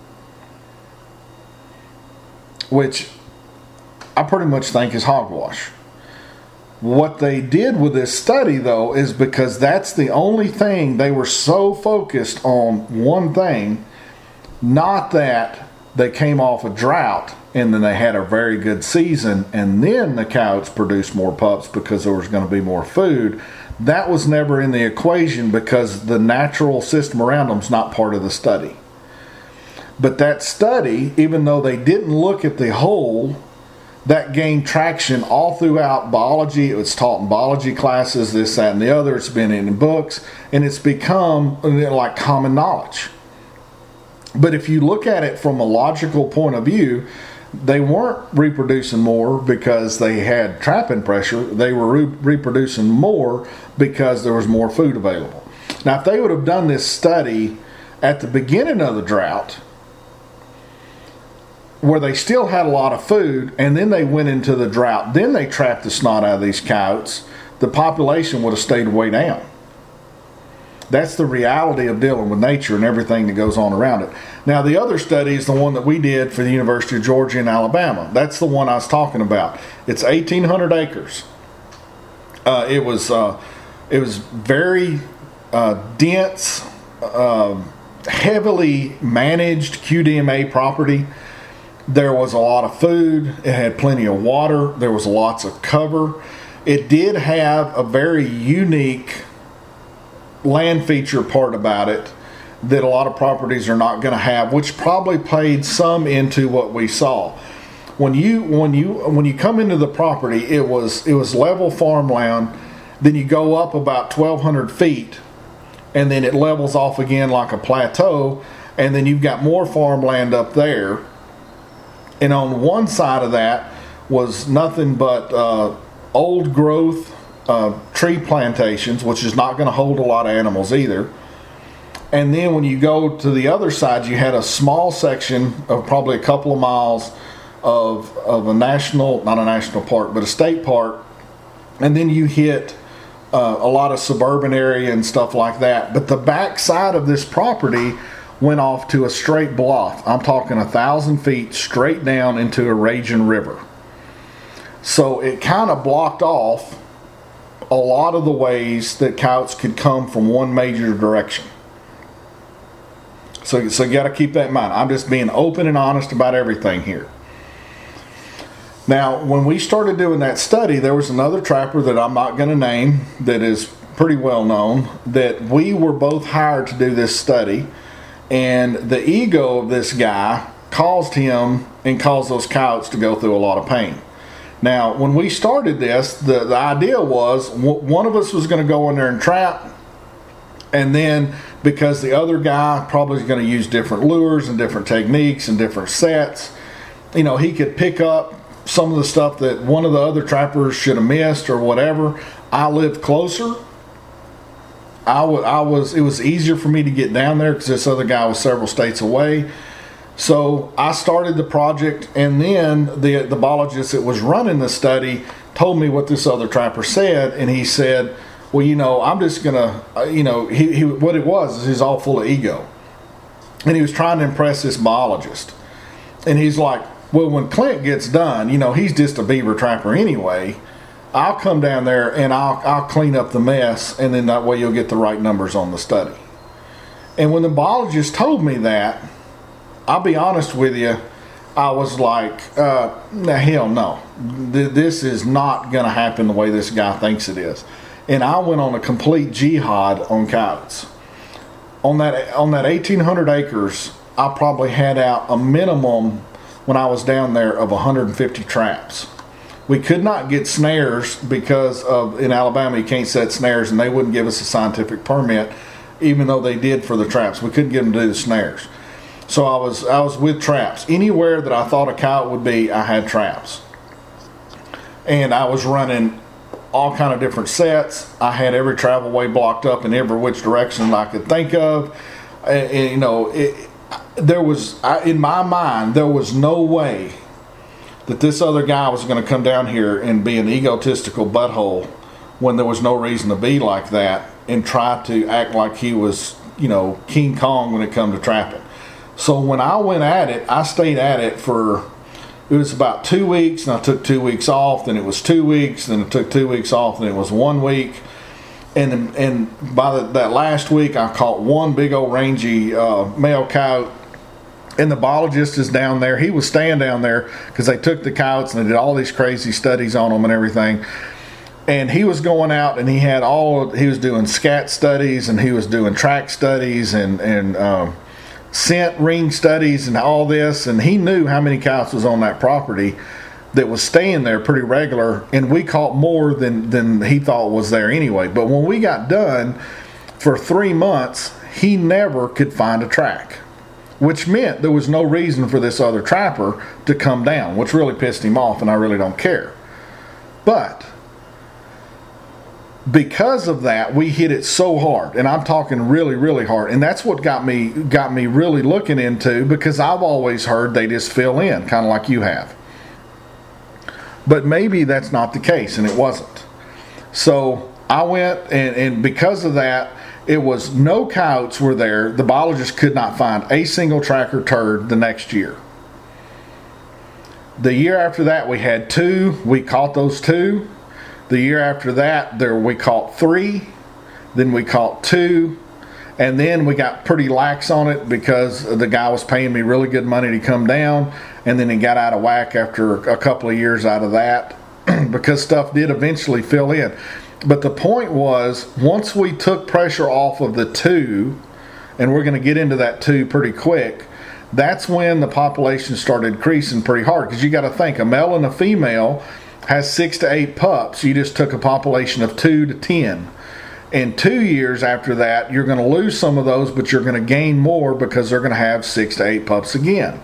which I pretty much think is hogwash. What they did with this study, though, is because that's the only thing, they were so focused on one thing, not that they came off a drought and then they had a very good season and then the coyotes produced more pups because there was going to be more food. That was never in the equation because the natural system around them is not part of the study. But that study, even though they didn't look at the whole, that gained traction all throughout biology. It was taught in biology classes, this, that, and the other. It's been in books, and it's become like common knowledge. But if you look at it from a logical point of view, they weren't reproducing more because they had trapping pressure. They were reproducing more because there was more food available. Now, if they would have done this study at the beginning of the drought, where they still had a lot of food, and then they went into the drought, then they trapped the snot out of these coyotes, the population would have stayed way down. That's the reality of dealing with nature and everything that goes on around it. Now, the other study is the one that we did for the University of Georgia in Alabama. That's the one I was talking about. It's 1,800 acres. It was very dense, heavily managed QDMA property. There was a lot of food. It had plenty of water. There was lots of cover. It did have a very unique land feature part about it that a lot of properties are not going to have, which probably played some into what we saw. When you come into the property, it was level farmland. Then you go up about 1,200 feet, and then it levels off again like a plateau, and then you've got more farmland up there. And on one side of that was nothing but old growth tree plantations, which is not going to hold a lot of animals either. And then when you go to the other side, you had a small section of probably a couple of miles of a national, not a national park, but a state park. And then you hit a lot of suburban area and stuff like that. But the back side of this property went off to a straight bluff. I'm talking 1,000 feet straight down into a raging river. So it kind of blocked off a lot of the ways that coyotes could come from one major direction. So you got to keep that in mind. I'm just being open and honest about everything here. Now, when we started doing that study, there was another trapper that I'm not going to name that is pretty well known, that we were both hired to do this study. And the ego of this guy caused him and caused those coyotes to go through a lot of pain. Now, when we started this, the idea was one of us was going to go in there and trap, and then because the other guy probably is going to use different lures and different techniques and different sets, he could pick up some of the stuff that one of the other trappers should have missed or whatever. I lived closer. It was easier for me to get down there because this other guy was several states away. So I started the project, and then the biologist that was running the study told me what this other trapper said, and he said, well, I'm just gonna, he what it was is he's all full of ego, and he was trying to impress this biologist, and he's like, well, when Clint gets done, he's just a beaver trapper anyway. I'll come down there and I'll clean up the mess, and then that way you'll get the right numbers on the study. And when the biologist told me that, I'll be honest with you, I was like, hell no. This is not going to happen the way this guy thinks it is. And I went on a complete jihad on coyotes. On that 1,800 acres, I probably had out a minimum when I was down there of 150 traps. We could not get snares because in Alabama you can't set snares, and they wouldn't give us a scientific permit, even though they did for the traps. We couldn't get them to do the snares. So I was with traps. Anywhere that I thought a coyote would be, I had traps. And I was running all kind of different sets. I had every travel way blocked up in every which direction I could think of. And, in my mind, there was no way that this other guy was going to come down here and be an egotistical butthole when there was no reason to be like that, and try to act like he was, King Kong when it come to trapping. So when I went at it, I stayed at it it was about 2 weeks, and I took 2 weeks off, then it was 2 weeks, then I took 2 weeks off, then it was 1 week. And by that last week, I caught one big old rangy male coyote. And the biologist is down there. He was staying down there because they took the coyotes and they did all these crazy studies on them and everything. And he was going out and he was doing scat studies, and he was doing track studies and scent ring studies and all this. And he knew how many coyotes was on that property that was staying there pretty regular. And we caught more than he thought was there anyway. But when we got done, for 3 months, he never could find a track, which meant there was no reason for this other trapper to come down, which really pissed him off, and I really don't care. But because of that, we hit it so hard, and I'm talking really, really hard, and that's what got me really looking into, because I've always heard they just fill in, kind of like you have. But maybe that's not the case, and it wasn't. So I went, and because of that, it was no coyotes were there. The biologist could not find a single tracker turd the next year. The year after that, we had 2. We caught those 2. The year after that, we caught 3. Then we caught 2. And then we got pretty lax on it because the guy was paying me really good money to come down. And then he got out of whack after a couple of years out of that because stuff did eventually fill in. But the point was, once we took pressure off of the 2, and we're going to get into that 2 pretty quick, that's when the population started increasing pretty hard. Because you got to think, a male and a female has 6 to 8 pups. You just took a population of 2 to 10. In 2 years after that, you're going to lose some of those, but you're going to gain more because they're going to have 6 to 8 pups again.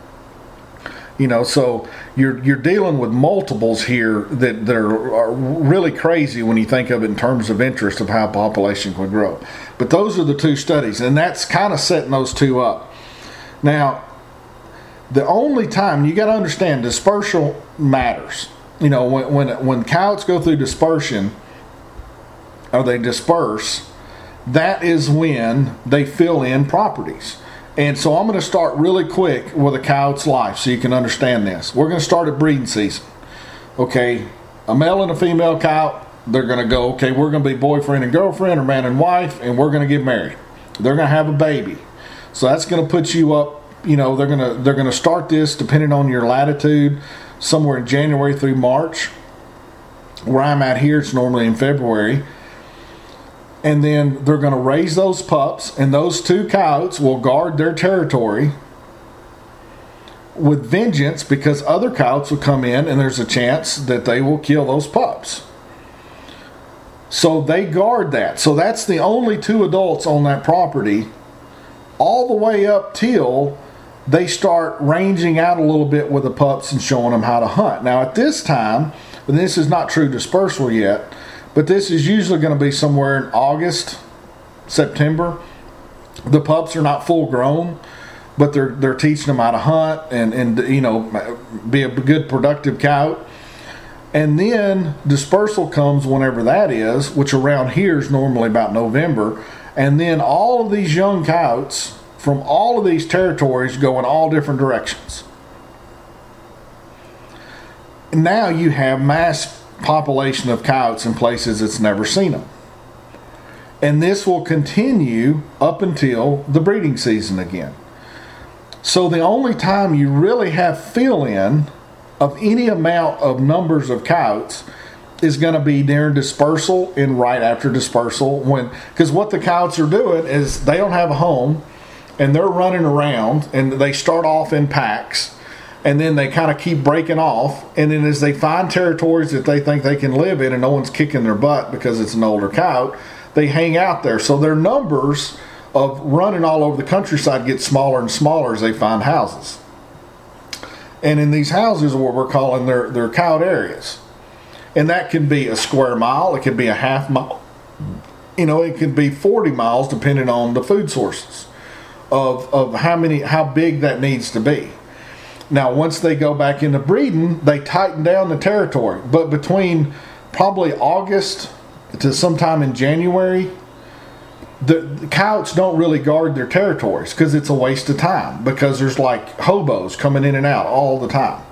So you're dealing with multiples here that are really crazy when you think of it in terms of interest of how population can grow. But those are the 2 studies, and that's kind of setting those 2 up. Now, the only time, you got to understand, dispersal matters. When coyotes go through dispersion, or they disperse, that is when they fill in properties. And so I'm going to start really quick with a coyote's life so you can understand this. We're going to start at breeding season. Okay, a male and a female coyote, they're going to go, okay, we're going to be boyfriend and girlfriend or man and wife, and we're going to get married. They're going to have a baby. So that's going to put you up, they're going to start this, depending on your latitude, somewhere in January through March. Where I'm at here, it's normally in February. And then they're going to raise those pups, and those 2 coyotes will guard their territory with vengeance, because other coyotes will come in and there's a chance that they will kill those pups. So they guard that. So that's the only 2 adults on that property, all the way up till they start ranging out a little bit with the pups and showing them how to hunt. Now at this time, and this is not true dispersal yet, but this is usually going to be somewhere in August, September. The pups are not full grown, but they're teaching them how to hunt and be a good productive coyote. And then dispersal comes whenever that is, which around here is normally about November. And then all of these young coyotes from all of these territories go in all different directions. And now you have mass population of coyotes in places it's never seen them. And this will continue up until the breeding season again. So the only time you really have fill-in of any amount of numbers of coyotes is going to be during dispersal and right after dispersal, because what the coyotes are doing is they don't have a home and they're running around, and they start off in packs and then they kind of keep breaking off, and then as they find territories that they think they can live in and no one's kicking their butt because it's an older coyote, they hang out there. So their numbers of running all over the countryside get smaller and smaller as they find houses. And in these houses are what we're calling their coyote areas. And that can be a square mile, it could be a half mile, it could be 40 miles depending on the food sources of how big that needs to be. Now, once they go back into breeding, they tighten down the territory. But between probably August to sometime in January, the coyotes don't really guard their territories because it's a waste of time, because there's like hobos coming in and out all the time.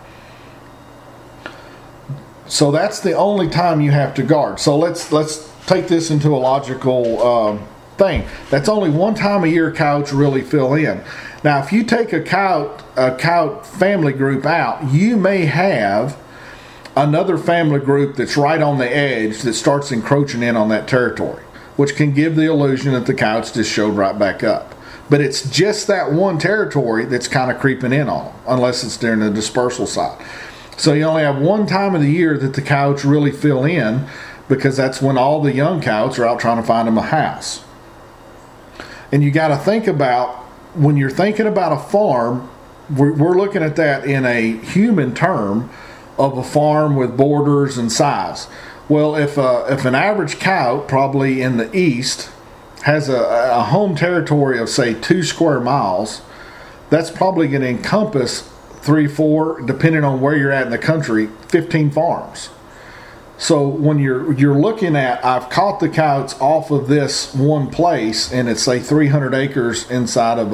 So that's the only time you have to guard. So let's take this into a logical thing. That's only one time a year coyotes really fill in. Now, if you take a coyote family group out, you may have another family group that's right on the edge that starts encroaching in on that territory, which can give the illusion that the coyotes just showed right back up. But it's just that one territory that's kind of creeping in on them, unless it's during the dispersal side. So you only have one time of the year that the coyotes really fill in, because that's when all the young coyotes are out trying to find them a house. And you got to think about, when you're thinking about a farm, we're looking at that in a human term of a farm with borders and size. Well, if an average coyote, probably in the east, has a home territory of, say, 2 square miles, that's probably going to encompass 3, 4, depending on where you're at in the country, 15 farms. So when you're looking at, I've caught the coyotes off of this one place, and it's, say, 300 acres inside of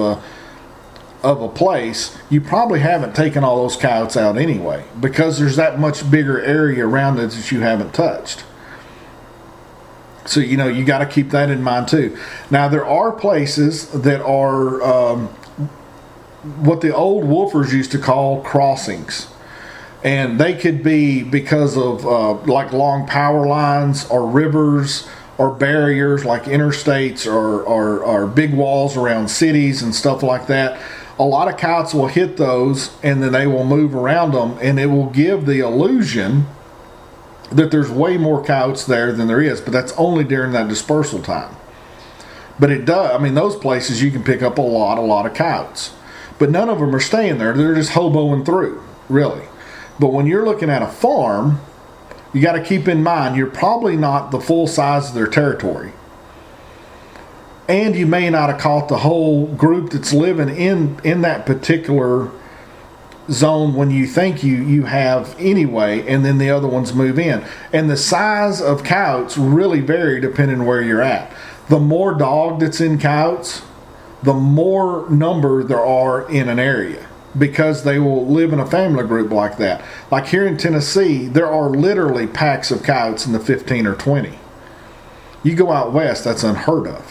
a place, you probably haven't taken all those coyotes out anyway, because there's that much bigger area around it that you haven't touched. So, you got to keep that in mind too. Now, there are places that are what the old wolfers used to call crossings. And they could be because of like long power lines or rivers or barriers like interstates or big walls around cities and stuff like that. A lot of coyotes will hit those, and then they will move around them, and it will give the illusion that there's way more coyotes there than there is, but that's only during that dispersal time. But it does, those places you can pick up a lot of coyotes. But none of them are staying there. They're just hoboing through, really. But when you're looking at a farm, you got to keep in mind you're probably not the full size of their territory. And you may not have caught the whole group that's living in that particular zone when you think you have anyway, and then the other ones move in. And the size of coyotes really vary depending on where you're at. The more dog that's in coyotes, the more number there are in an area, because they will live in a family group like that. Like here in Tennessee, there are literally packs of coyotes in the 15 or 20. You go out west, that's unheard of.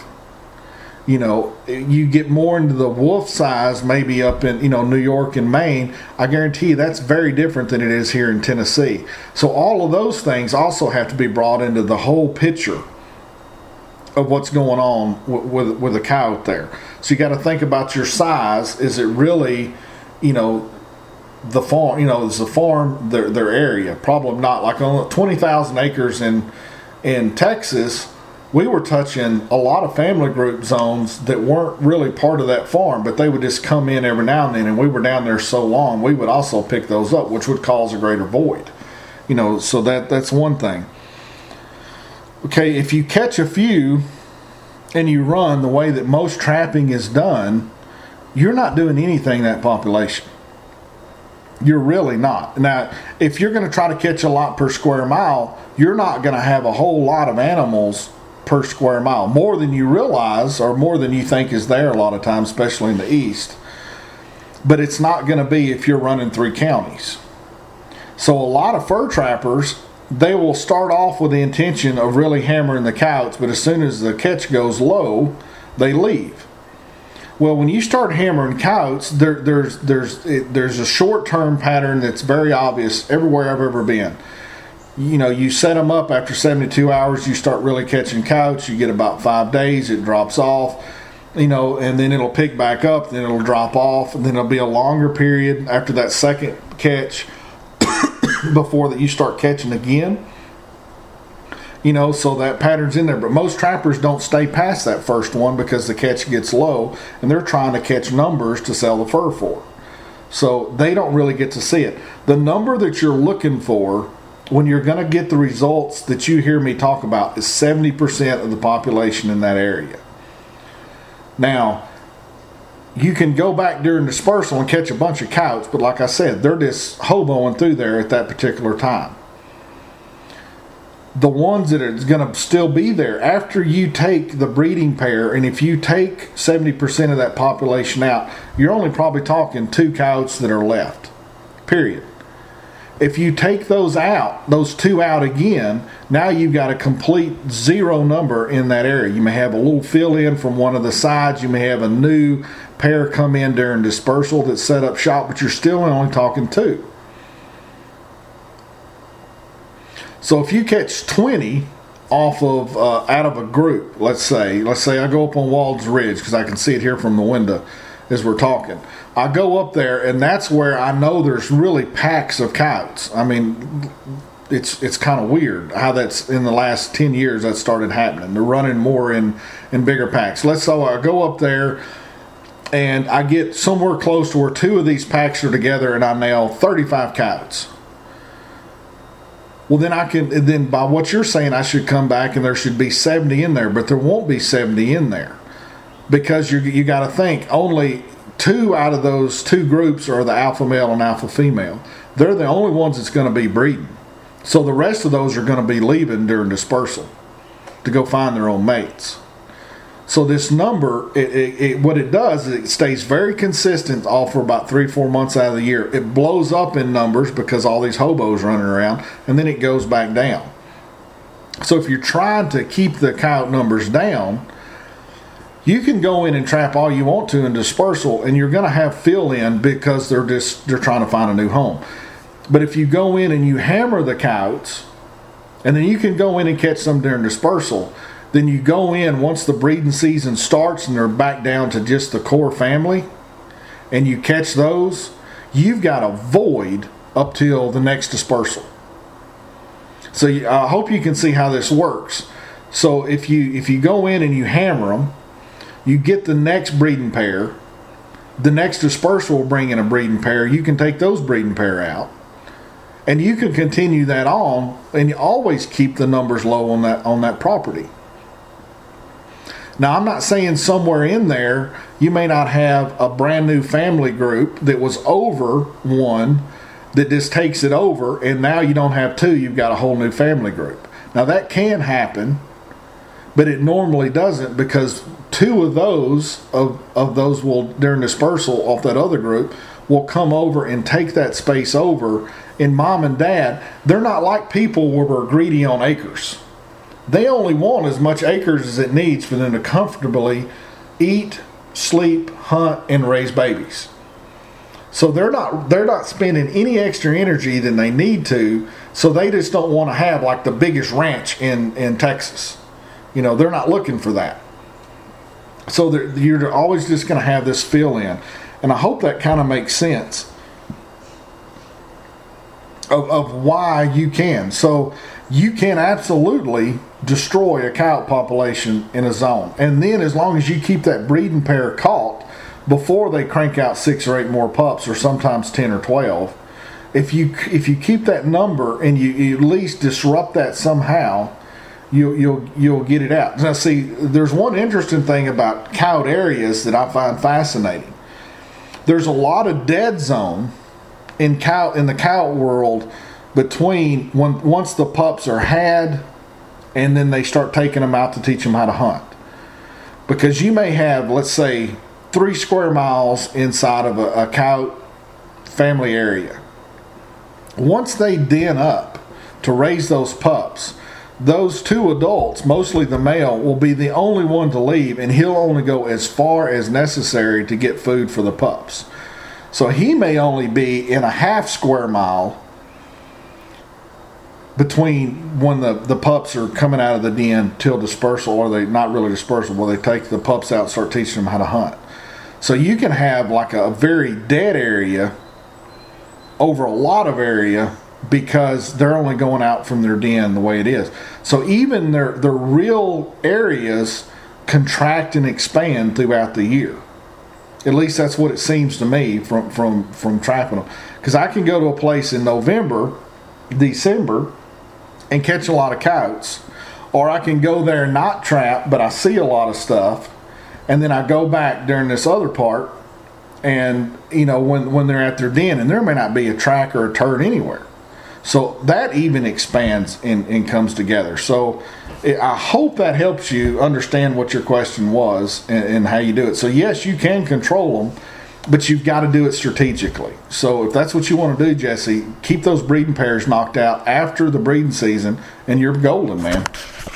You get more into the wolf size, maybe up in, New York and Maine. I guarantee you that's very different than it is here in Tennessee. So all of those things also have to be brought into the whole picture of what's going on with a coyote there. So you got to think about your size. Is it really, the farm, is the farm their area? Probably not. Like on 20,000 acres in Texas, we were touching a lot of family group zones that weren't really part of that farm, but they would just come in every now and then, and we were down there so long, we would also pick those up, which would cause a greater void. So that's one thing. Okay, if you catch a few and you run the way that most trapping is done, you're not doing anything in that population. You're really not. Now, if you're going to try to catch a lot per square mile, you're not going to have a whole lot of animals per square mile, more than you realize or more than you think is there a lot of times, especially in the east. But it's not going to be if you're running 3 counties. So a lot of fur trappers, they will start off with the intention of really hammering the coyotes, but as soon as the catch goes low, they leave. Well, when you start hammering coyotes, there's a short-term pattern that's very obvious everywhere I've ever been. You know, you set them up after 72 hours, you start really catching coyotes, you get about 5 days, it drops off, you know, and then it'll pick back up, then it'll drop off, and then it'll be a longer period after that second catch before that you start catching again. You know, so that pattern's in there. But most trappers don't stay past that first one because the catch gets low and they're trying to catch numbers to sell the fur for. So they don't really get to see it. The number that you're looking for when you're going to get the results that you hear me talk about is 70% of the population in that area. Now, you can go back during dispersal and catch a bunch of coyotes, but like I said, they're just hoboing through there at that particular time. The ones that are going to still be there after you take the breeding pair, and if you take 70% of that population out, you're only probably talking 2 coyotes that are left, period. If you take those out, those 2 out again, now you've got a complete 0 number in that area. You may have a little fill in from one of the sides, you may have a new pair come in during dispersal that set up shop, but you're still only talking 2. So if you catch 20 off of out of a group, let's say I go up on Wald's Ridge because I can see it here from the window as we're talking. I go up there, and that's where I know there's really packs of coyotes. I mean, it's kind of weird how that's in the last 10 years that started happening. They're running more in bigger packs. Let's say I go up there and I get somewhere close to where 2 of these packs are together, and I nail 35 coyotes. Well, then by what you're saying, I should come back and there should be 70 in there, but there won't be 70 in there because you got to think only 2 out of those 2 groups are the alpha male and alpha female. They're the only ones that's going to be breeding. So the rest of those are going to be leaving during dispersal to go find their own mates. So this number, what it does is it stays very consistent all for about 3-4 months out of the year. It blows up in numbers because all these hobos running around, and then it goes back down. So if you're trying to keep the coyote numbers down, you can go in and trap all you want to in dispersal, and you're going to have fill in because they're trying to find a new home. But if you go in and you hammer the coyotes, and then you can go in and catch some during dispersal, then you go in once the breeding season starts and they're back down to just the core family, and you catch those, you've got a void up till the next dispersal. So I hope you can see how this works. So if you go in and you hammer them, you get the next breeding pair. The next dispersal will bring in a breeding pair. You can take those breeding pair out, and you can continue that on, and you always keep the numbers low on that property. Now, I'm not saying somewhere in there you may not have a brand new family group that was over 1 that just takes it over, and now you don't have 2, you've got a whole new family group. Now, that can happen, but it normally doesn't, because 2 of those will, during dispersal off that other group, will come over and take that space over. And mom and dad, they're not like people where we're greedy on acres. They only want as much acres as it needs for them to comfortably eat, sleep, hunt, and raise babies. So they're not spending any extra energy than they need to, so they just don't want to have like the biggest ranch in Texas. You know, they're not looking for that. So you're always just going to have this fill in. And I hope that kind of makes sense of why you can. So you can absolutely destroy a coyote population in a zone. And then as long as you keep that breeding pair caught before they crank out 6 or 8 more pups, or sometimes 10 or 12, if you keep that number and you at least disrupt that somehow, you'll get it out. Now see, there's one interesting thing about coyote areas that I find fascinating. There's a lot of dead zone in the cow world, between once the pups are had and then they start taking them out to teach them how to hunt. Because you may have, let's say, 3 square miles inside of a cow family area. Once they den up to raise those pups, those 2 adults, mostly the male, will be the only one to leave, and he'll only go as far as necessary to get food for the pups. So he may only be in a half square mile between when the pups are coming out of the den till dispersal, or they not really dispersal, where they take the pups out and start teaching them how to hunt. So you can have like a very dead area over a lot of area because they're only going out from their den the way it is. So even their real areas contract and expand throughout the year. At least that's what it seems to me from trapping them. Because I can go to a place in November, December, and catch a lot of coyotes, or I can go there and not trap, but I see a lot of stuff, and then I go back during this other part, and when they're at their den, and there may not be a track or a turd anywhere. So that even expands and comes together. So I hope that helps you understand what your question was and how you do it. So yes, you can control them, but you've got to do it strategically. So if that's what you want to do, Jesse, keep those breeding pairs knocked out after the breeding season, and you're golden, man.